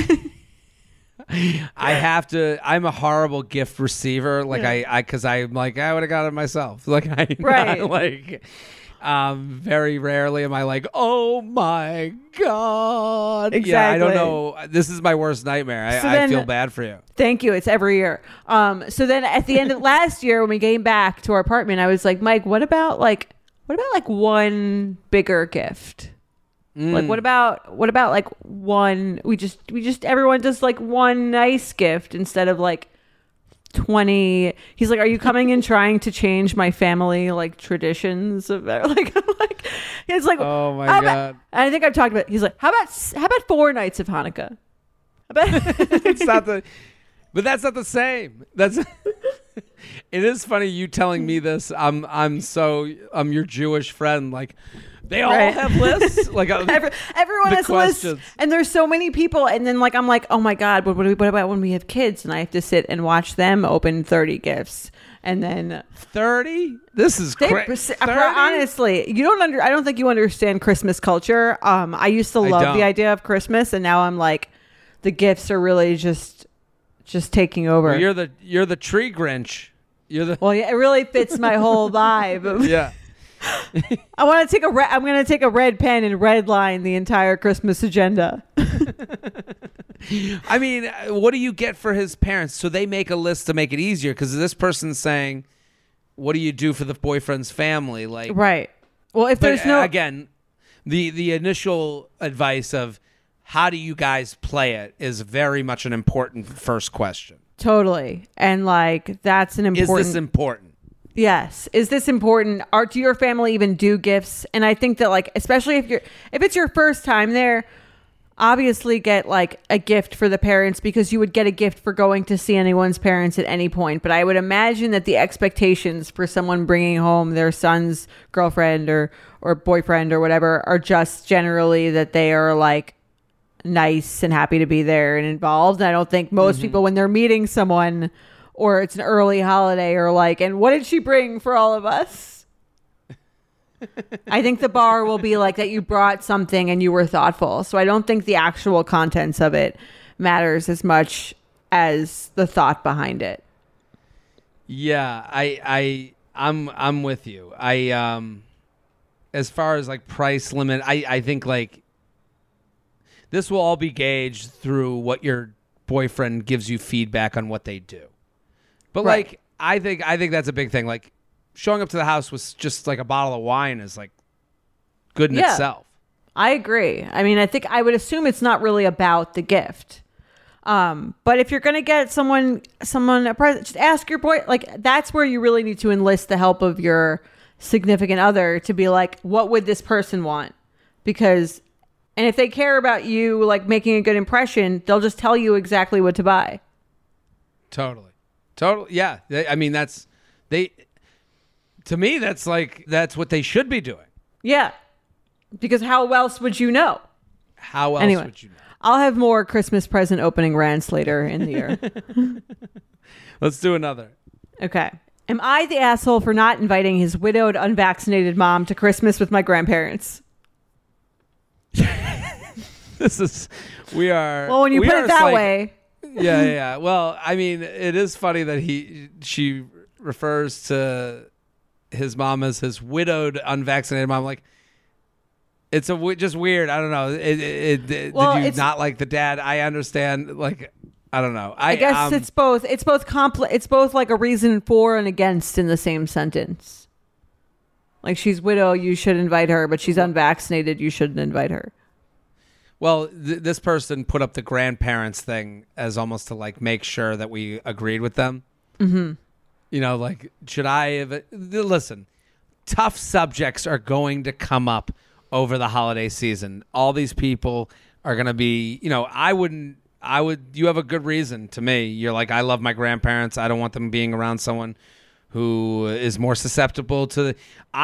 S3: have to. I'm a horrible gift receiver. Like because I'm like I would have got it myself. Like
S2: Right.
S3: Very rarely am I like, oh my God.
S2: Exactly.
S3: Yeah, I don't know. This is my worst nightmare.
S2: So
S3: I
S2: then-
S3: feel bad for you.
S2: Thank you. It's every year. So then at the end of last year, when we came back to our apartment, I was like, Mike, what about like one bigger gift? Like what about like one? We just everyone does like one nice gift instead of like 20. He's like, are you coming in trying to change my family like traditions of like it's like,
S3: Oh my
S2: how
S3: God.
S2: about, and I think I've talked about. He's like, how about 4 nights of Hanukkah?
S3: It's not the. But that's not the same. That's. It is funny you telling me this. I'm your Jewish friend. Like, they all
S2: Right.
S3: have lists. Like
S2: Everyone
S3: the
S2: has
S3: questions.
S2: lists, and there's so many people. And then like I'm like, oh my God, what about when we have kids and I have to sit and watch them open 30 gifts, and then
S3: 30. This is crazy.
S2: honestly, you don't I don't think you understand Christmas culture. I used to
S3: I
S2: love
S3: don't.
S2: the idea of Christmas, and now I'm like, the gifts are really just taking over.
S3: Well, you're the tree Grinch.
S2: Well, yeah, it really fits my whole vibe.
S3: Yeah.
S2: I'm going to take a red pen and red line the entire Christmas agenda.
S3: I mean, what do you get for his parents? So they make a list to make it easier, because this person's saying, what do you do for the boyfriend's family? Like,
S2: right. Well, if there's no,
S3: again, the initial advice of how do you guys play it is very much an important first question.
S2: Totally. And like, that's an important.
S3: Is this important?
S2: Yes. Is this important? Do your family even do gifts? And I think that, like, especially if it's your first time there, obviously get like a gift for the parents, because you would get a gift for going to see anyone's parents at any point. But I would imagine that the expectations for someone bringing home their son's girlfriend or boyfriend or whatever are just generally that they are like nice and happy to be there and involved. And I don't think most people, when they're meeting someone or it's an early holiday, are like, and what did she bring for all of us? I think the bar will be like that you brought something and you were thoughtful. So I don't think the actual contents of it matters as much as the thought behind it.
S3: Yeah, I'm with you. As far as like price limit, I think like this will all be gauged through what your boyfriend gives you feedback on what they do. But
S2: right.
S3: like I think that's a big thing. Like showing up to the house with just like a bottle of wine is like good in itself.
S2: I agree. I mean, I would assume it's not really about the gift. But if you're going to get someone a present, just ask your boy. Like, that's where you really need to enlist the help of your significant other to be like, what would this person want? Because, and if they care about you, like making a good impression, they'll just tell you exactly what to buy.
S3: Totally. Yeah. I mean, to me, that's what they should be doing.
S2: Yeah. Because how else would you know?
S3: How else would you know?
S2: I'll have more Christmas present opening rants later in the year.
S3: Let's do another.
S2: Okay. Am I the asshole for not inviting his widowed, unvaccinated mom to Christmas with my grandparents? Well, when you put it that way.
S3: Yeah. Well, I mean, it is funny that she refers to his mom as his widowed, unvaccinated mom. Like, it's just weird. I don't know. Did you not like the dad? I understand. Like, I don't know. I guess
S2: it's both. It's both like a reason for and against in the same sentence. Like, she's widow, you should invite her, but she's unvaccinated, you shouldn't invite her.
S3: Well, this person put up the grandparents thing as almost to like make sure that we agreed with them. Mm-hmm. You know, like, should I have... Listen, tough subjects are going to come up over the holiday season. All these people are going to be, you know, you have a good reason to me. You're like, I love my grandparents. I don't want them being around someone who is more susceptible to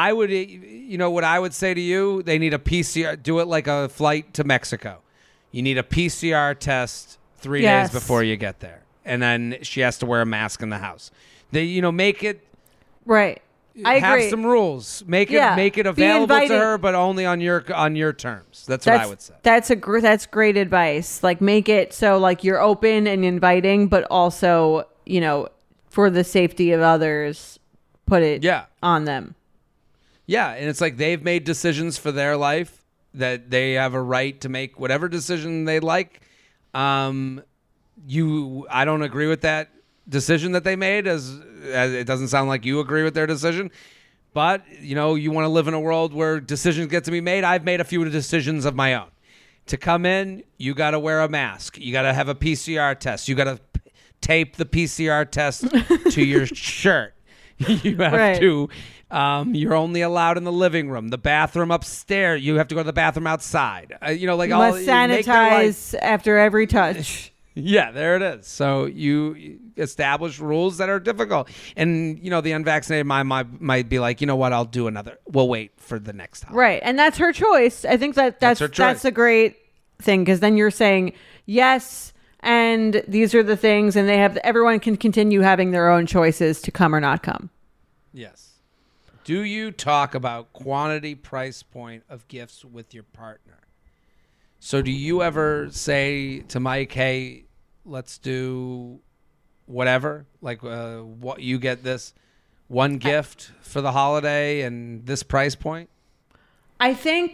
S3: what I would say to you, they need a PCR, do it like a flight to Mexico. You need a PCR test 3 days before you get there. And then she has to wear a mask in the house. They, make it
S2: right. I agree.
S3: Have some rules. Make it available to her, but only on your terms. That's what I would say.
S2: That's great advice. Like, make it so like you're open and inviting, but also, for the safety of others, put it on them.
S3: Yeah, and it's like they've made decisions for their life that they have a right to make whatever decision they like. I don't agree with that decision that they made, as it doesn't sound like you agree with their decision, but you want to live in a world where decisions get to be made. I've made a few decisions of my own. To come in, you got to wear a mask, you got to have a PCR test, you got to tape the PCR test to your shirt, you have to you're only allowed in the living room, the bathroom upstairs, you have to go to the bathroom outside, you must
S2: sanitize after every touch.
S3: Yeah, there it is. So you establish rules that are difficult. And, the unvaccinated mom might be like, you know what, I'll do another. We'll wait for the next time.
S2: Right. And that's her choice. I think that's her choice. That's a great thing, because then you're saying, yes, and these are the things, and everyone can continue having their own choices to come or not come.
S3: Yes. Do you talk about quantity, price point of gifts with your partner? So do you ever say to Mike, hey, let's do whatever? Like what you get this one gift for the holiday and this price point?
S2: I think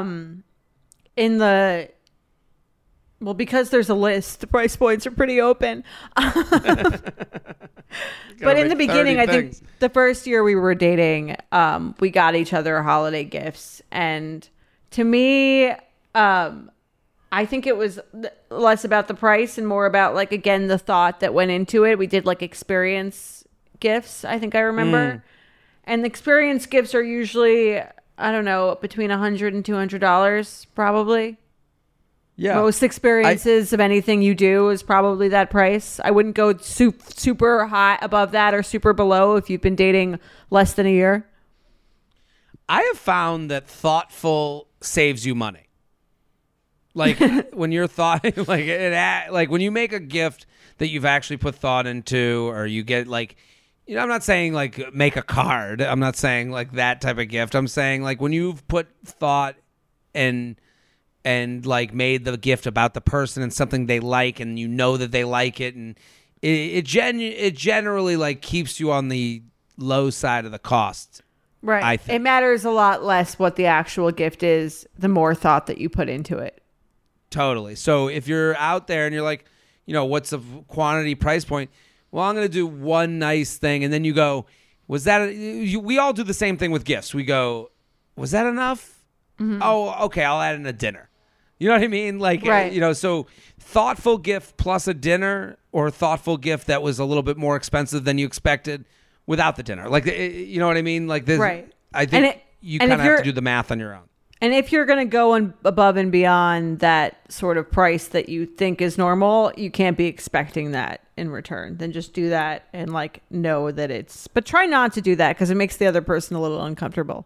S2: because there's a list, the price points are pretty open. But in the beginning, I think the first year we were dating, we got each other holiday gifts. And to me, I think it was less about the price and more about, like, again, the thought that went into it. We did like experience gifts, I think I remember. And the experience gifts are usually, I don't know, between $100 and $200 probably. Yeah. Most experiences of anything you do is probably that price. I wouldn't go super high above that or super below if you've been dating less than a year.
S3: I have found that thoughtful saves you money. Like when you're like when you make a gift that you've actually put thought into, or you get like, you know, I'm not saying like make a card. I'm not saying like that type of gift. I'm saying like when you've put thought and like made the gift about the person and something they like, and you know that they like it, and it generally like keeps you on the low side of the cost.
S2: Right.
S3: I think
S2: it matters a lot less what the actual gift is, the more thought that you put into it.
S3: Totally. So if you're out there and you're like, you know, what's the quantity price point? Well, I'm going to do one nice thing. And then you go, was that, we all do the same thing with gifts. We go, was that enough? Mm-hmm. Oh, okay. I'll add in a dinner. You know what I mean? Like, right. You know, so thoughtful gift plus a dinner, or a thoughtful gift that was a little bit more expensive than you expected without the dinner. Like, you know what I mean? Like this, right. I think you kind of have to do the math on your own.
S2: And if you're going to go above and beyond that sort of price that you think is normal, you can't be expecting that in return. Then just do that and like know that it's, but try not to do that because it makes the other person a little uncomfortable.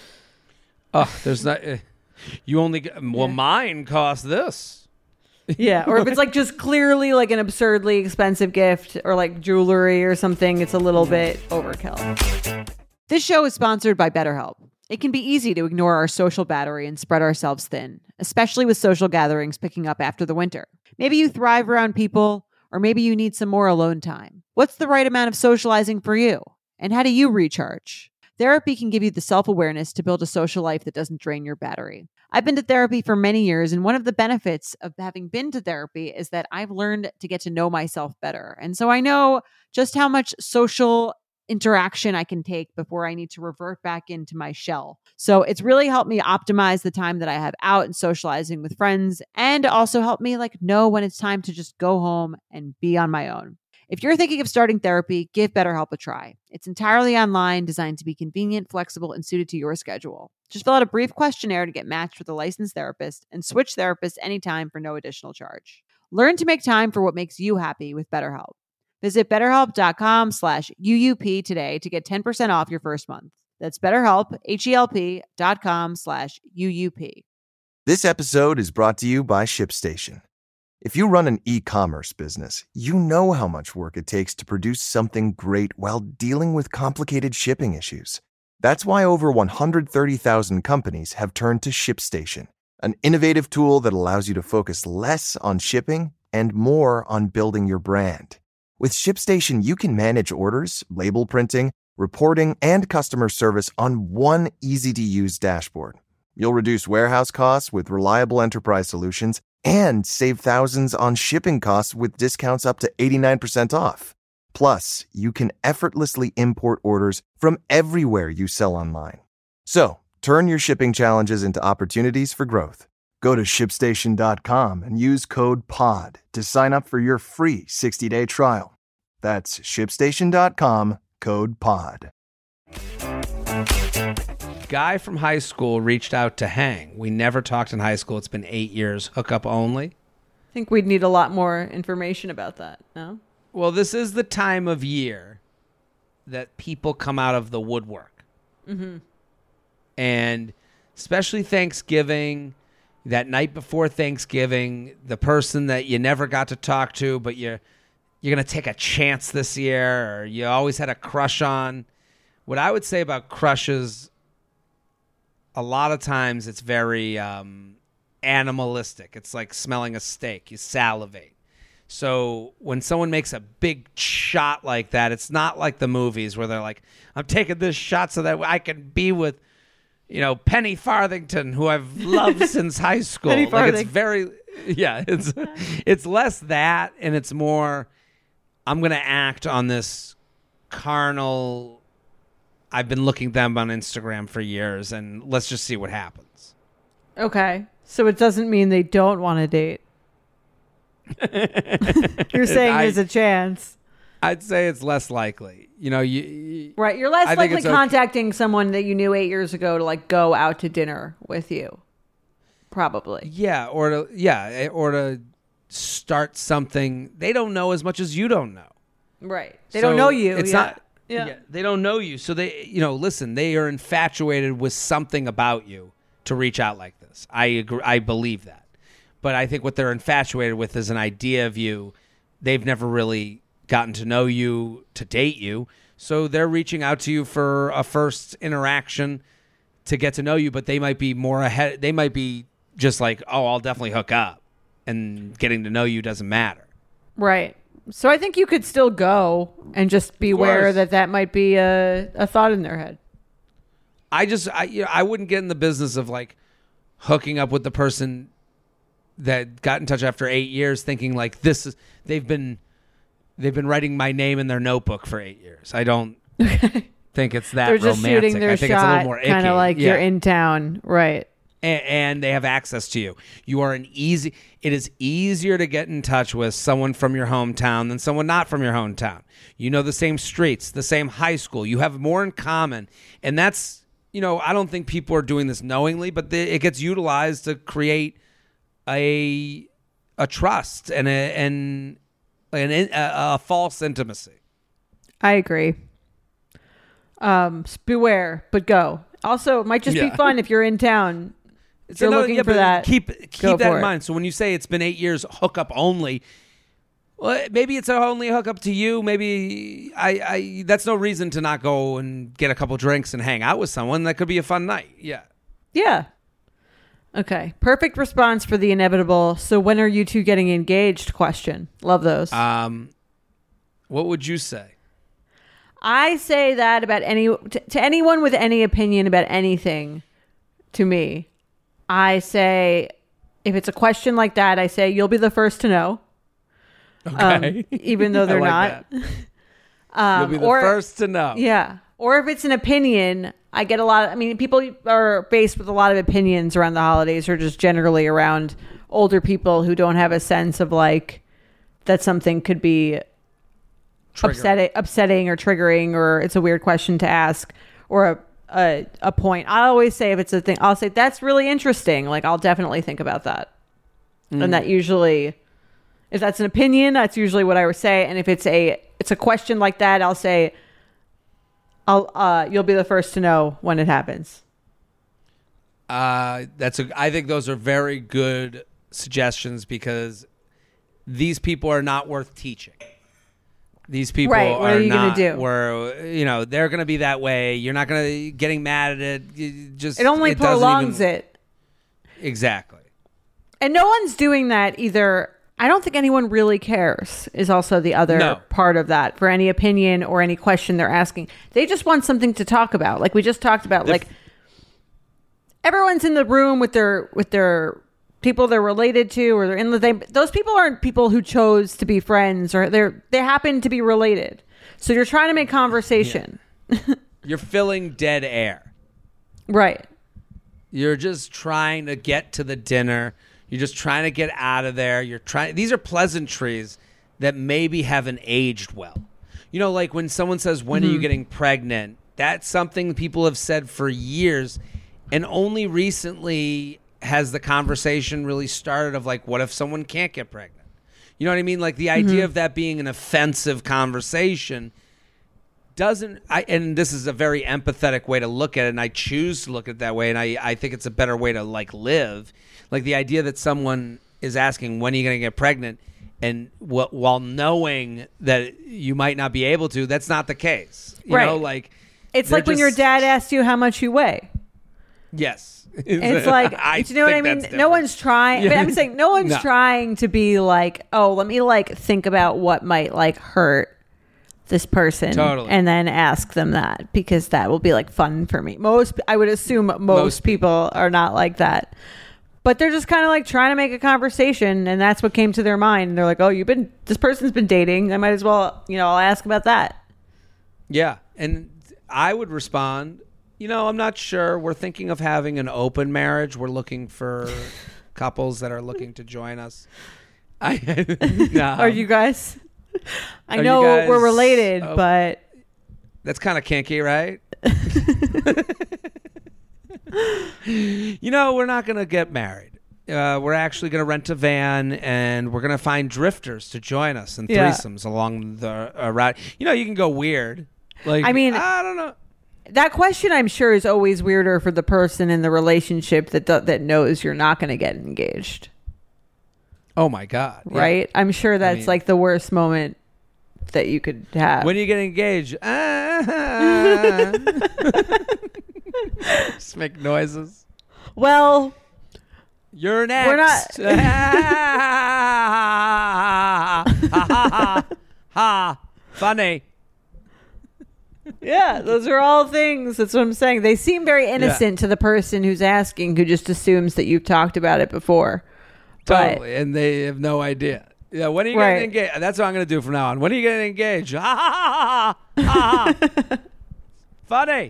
S3: Oh, there's not, you only, well, mine cost this.
S2: Yeah. Or if it's like just clearly like an absurdly expensive gift or like jewelry or something, it's a little bit overkill.
S4: This show is sponsored by BetterHelp. It can be easy to ignore our social battery and spread ourselves thin, especially with social gatherings picking up after the winter. Maybe you thrive around people, or maybe you need some more alone time. What's the right amount of socializing for you? And how do you recharge? Therapy can give you the self-awareness to build a social life that doesn't drain your battery. I've been to therapy for many years, and one of the benefits of having been to therapy is that I've learned to get to know myself better. And so I know just how much social interaction I can take before I need to revert back into my shell. So it's really helped me optimize the time that I have out and socializing with friends, and also helped me like know when it's time to just go home and be on my own. If you're thinking of starting therapy, give BetterHelp a try. It's entirely online, designed to be convenient, flexible, and suited to your schedule. Just fill out a brief questionnaire to get matched with a licensed therapist, and switch therapists anytime for no additional charge. Learn to make time for what makes you happy with BetterHelp. Visit BetterHelp.com/UUP today to get 10% off your first month. That's BetterHelp, HELP.com/UUP.
S5: This episode is brought to you by ShipStation. If you run an e-commerce business, you know how much work it takes to produce something great while dealing with complicated shipping issues. That's why over 130,000 companies have turned to ShipStation, an innovative tool that allows you to focus less on shipping and more on building your brand. With ShipStation, you can manage orders, label printing, reporting, and customer service on one easy-to-use dashboard. You'll reduce warehouse costs with reliable enterprise solutions and save thousands on shipping costs with discounts up to 89% off. Plus, you can effortlessly import orders from everywhere you sell online. So, turn your shipping challenges into opportunities for growth. Go to ShipStation.com and use code POD to sign up for your free 60-day trial. That's ShipStation.com, code POD.
S3: Guy from high school reached out to hang. We never talked in high school. It's been 8 years. Hookup only.
S2: I think we'd need a lot more information about that, no?
S3: Well, this is the time of year that people come out of the woodwork. Mm-hmm. And especially Thanksgiving, that night before Thanksgiving, the person that you never got to talk to, but you're going to take a chance this year, or you always had a crush on. What I would say about crushes, a lot of times it's very animalistic. It's like smelling a steak. You salivate. So when someone makes a big shot like that, it's not like the movies where they're like, I'm taking this shot so that I can be with, Penny Farthington, who I've loved since high school.
S2: Penny
S3: Like it's very, it's less that, and it's more, I'm going to act on this carnal, I've been looking at them on Instagram for years, and let's just see what happens.
S2: Okay. So it doesn't mean they don't want to date. You're saying there's a chance.
S3: I'd say it's less likely.
S2: Right. You're less likely contacting someone that you knew 8 years ago to like go out to dinner with you. Probably.
S3: Yeah. Or to start something. They don't know as much as you don't know.
S2: Right. They don't know you.
S3: It's
S2: not.
S3: Yeah. They don't know you. So they, listen, they are infatuated with something about you to reach out like this. I agree. I believe that. But I think what they're infatuated with is an idea of you. They've never really gotten to know you, to date you. So they're reaching out to you for a first interaction to get to know you, but they might be more ahead. They might be just like, oh, I'll definitely hook up. And getting to know you doesn't matter.
S2: Right. So I think you could still go and just be aware that might be a thought in their head.
S3: I wouldn't get in the business of like hooking up with the person that got in touch after 8 years thinking like they've been writing my name in their notebook for 8 years. I don't think it's that
S2: They're just
S3: romantic.
S2: shooting their
S3: I think
S2: shot,
S3: it's a little more icky.
S2: kind of like you're in town. Right.
S3: And they have access to you. It is easier to get in touch with someone from your hometown than someone not from your hometown. You know the same streets, the same high school. You have more in common. And that's, I don't think people are doing this knowingly, but it gets utilized to create a trust and a false intimacy.
S2: I agree. Beware, but go. Also, it might just be fun if you're in town. If you're looking for that.
S3: Keep that in mind. So when you say it's been 8 years hookup only, well, maybe it's only a hookup to you. Maybe that's no reason to not go and get a couple drinks and hang out with someone. That could be a fun night. Yeah.
S2: Yeah. Okay. Perfect response for the inevitable. So when are you two getting engaged? Question. Love those.
S3: What would you say?
S2: I say that about to anyone with any opinion about anything. To me, I say if it's a question like that, I say you'll be the first to know.
S3: Okay.
S2: Even though they're not.
S3: You'll be the first to know.
S2: Yeah. Or if it's an opinion, I get a lot. People are faced with a lot of opinions around the holidays, or just generally around older people who don't have a sense of like that something could be upsetting or triggering, or it's a weird question to ask, or a point. I always say if it's a thing, I'll say that's really interesting. Like I'll definitely think about that. And that usually, if that's an opinion, that's usually what I would say. And if it's a question like that, I'll say, you'll be the first to know when it happens.
S3: I think those are very good suggestions because these people are not worth teaching. These people
S2: what are you
S3: not
S2: gonna do?
S3: They're going to be that way. You're not going to getting mad at it.
S2: It only prolongs it.
S3: Exactly.
S2: And no one's doing that either. I don't think anyone really cares is also the other part of that for any opinion or any question they're asking. They just want something to talk about. Like we just talked about, everyone's in the room with their people they're related to, or those people aren't people who chose to be friends, or they happen to be related. So you're trying to make conversation.
S3: Yeah. You're filling dead air.
S2: Right.
S3: You're just trying to get to the dinner. You're just trying to get out of there. These are pleasantries that maybe haven't aged well. Like when someone says, when are you getting pregnant? That's something people have said for years. And only recently has the conversation really started of like, what if someone can't get pregnant? You know what I mean? Like the idea of that being an offensive conversation and this is a very empathetic way to look at it, and I choose to look at it that way, and I think it's a better way to like live. Like the idea that someone is asking, when are you going to get pregnant? And while knowing that you might not be able to, that's not the case. You know, like
S2: it's like when your dad asked you how much you weigh.
S3: Yes,
S2: It's like, do you know what I mean? No one's trying.
S3: Yeah.
S2: But I'm saying no one's trying to be like, oh, let me like think about what might like hurt this person,
S3: Totally.
S2: and then ask them that, because that will be like fun for me. I would assume most people are not like that, but they're just kind of like trying to make a conversation, and that's what came to their mind. And they're like, oh, this person's been dating. I might as well, I'll ask about that.
S3: Yeah, and I would respond, I'm not sure. We're thinking of having an open marriage. We're looking for couples that are looking to join us. Are
S2: you guys? I know we're related, but
S3: that's kind of kinky, right? We're not going to get married. We're actually going to rent a van, and we're going to find drifters to join us and threesomes along the route. You can go weird. Like, I mean, I don't know.
S2: That question, I'm sure, is always weirder for the person in the relationship that knows you're not going to get engaged.
S3: Oh my God.
S2: Right? Yeah. I'm sure that's like the worst moment that you could have.
S3: When you get engaged, just make noises.
S2: Well,
S3: you're next.
S2: We're
S3: not. Funny.
S2: Yeah, those are all things. That's what I'm saying. They seem very innocent to the person who's asking, who just assumes that you've talked about it before.
S3: Totally, and they have no idea. Yeah, when are you getting engaged? That's what I'm going to do from now on. When are you getting engaged? Funny.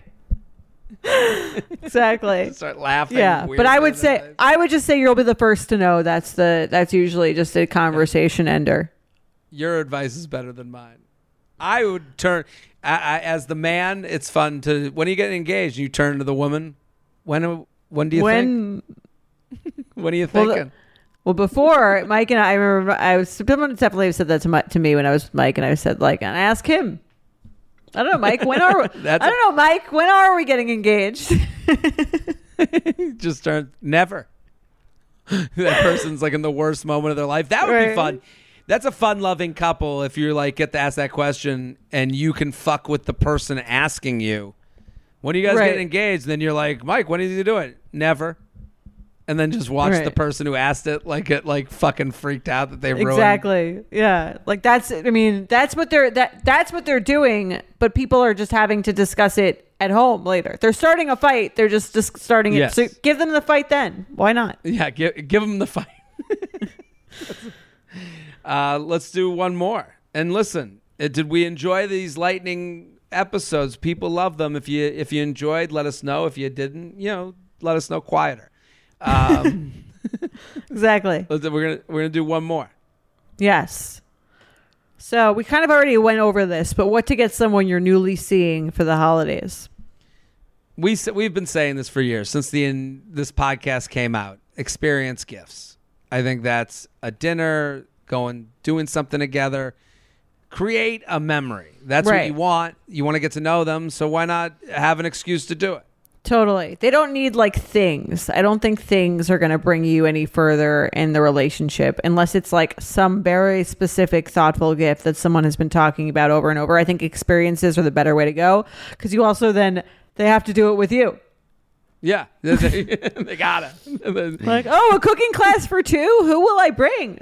S2: Exactly.
S3: Start laughing.
S2: Yeah, but I would just say you'll be the first to know. That's usually just a conversation ender.
S3: Your advice is better than mine. I would turn as the man. It's fun to when you get engaged. You turn to the woman. When do you think? When are you thinking?
S2: Well, before Mike and I remember, someone definitely said that to me when I was with Mike, and I said, and I asked him, I don't know, Mike, when are we getting engaged?
S3: Just never. That person's like in the worst moment of their life. That would be fun. That's a fun-loving couple if you're get to ask that question and you can fuck with the person asking you. When are you guys getting engaged? And then you're like, Mike, when did you do it? Never. And then just watch the person who asked it get fucking freaked out that they ruined.
S2: Exactly. Yeah. that's what they're doing, but people are just having to discuss it at home later. They're starting a fight. They're just starting it. So give them the fight then. Why not?
S3: Yeah, give them the fight. Let's do one more. And listen, did we enjoy these lightning episodes? People love them. If you enjoyed, let us know. If you didn't, let us know quieter.
S2: Exactly.
S3: We're gonna do one more.
S2: Yes. So we kind of already went over this, but what to get someone you're newly seeing for the holidays?
S3: We've been saying this for years since this podcast came out. Experience gifts. I think that's a dinner, doing something together. Create a memory. That's what you want. You want to get to know them, so why not have an excuse to do it?
S2: Totally. They don't need things. I don't think things are going to bring you any further in the relationship unless it's some very specific, thoughtful gift that someone has been talking about over and over. I think experiences are the better way to go because you also they have to do it with you.
S3: Yeah. They gotta.
S2: A cooking class for two? Who will I bring?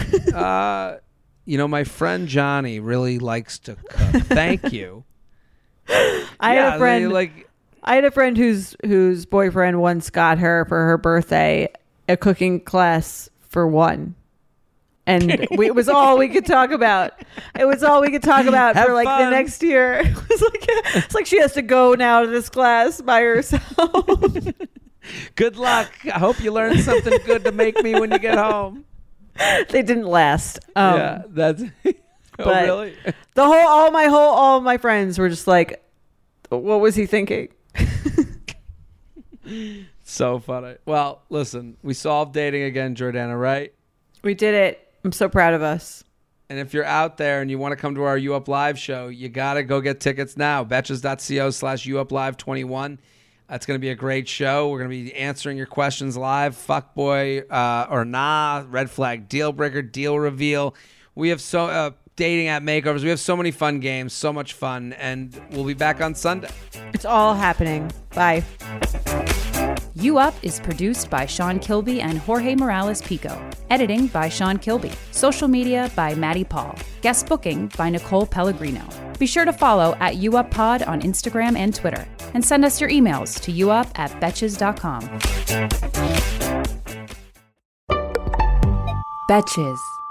S3: My friend Johnny really likes to cook. Thank you.
S2: I had a friend whose boyfriend once got her for her birthday a cooking class for one. And it was all we could talk about. It was all we could talk about for the next year. It's like she has to go now to this class by herself.
S3: Good luck. I hope you learn something good to make me when you get home.
S2: They didn't last.
S3: Yeah, that's. Oh, really?
S2: All my friends were just like, what was he thinking?
S3: So funny. Well, listen, we solved dating again, Jordana, right?
S2: We did it. I'm so proud of us.
S3: And if you're out there and you want to come to our U Up Live show, you got to go get tickets now. Betches.co/UUpLive21. It's going to be a great show. We're going to be answering your questions live. Fuckboy or nah, red flag, deal breaker, deal reveal. We have dating app makeovers. We have so many fun games, so much fun. And we'll be back on Sunday.
S2: It's all happening. Bye.
S6: You Up is produced by Sean Kilby and Jorge Morales Pico. Editing by Sean Kilby. Social media by Maddie Paul. Guest booking by Nicole Pellegrino. Be sure to follow at YouUpPod on Instagram and Twitter. And send us your emails to youup@betches.com. Betches.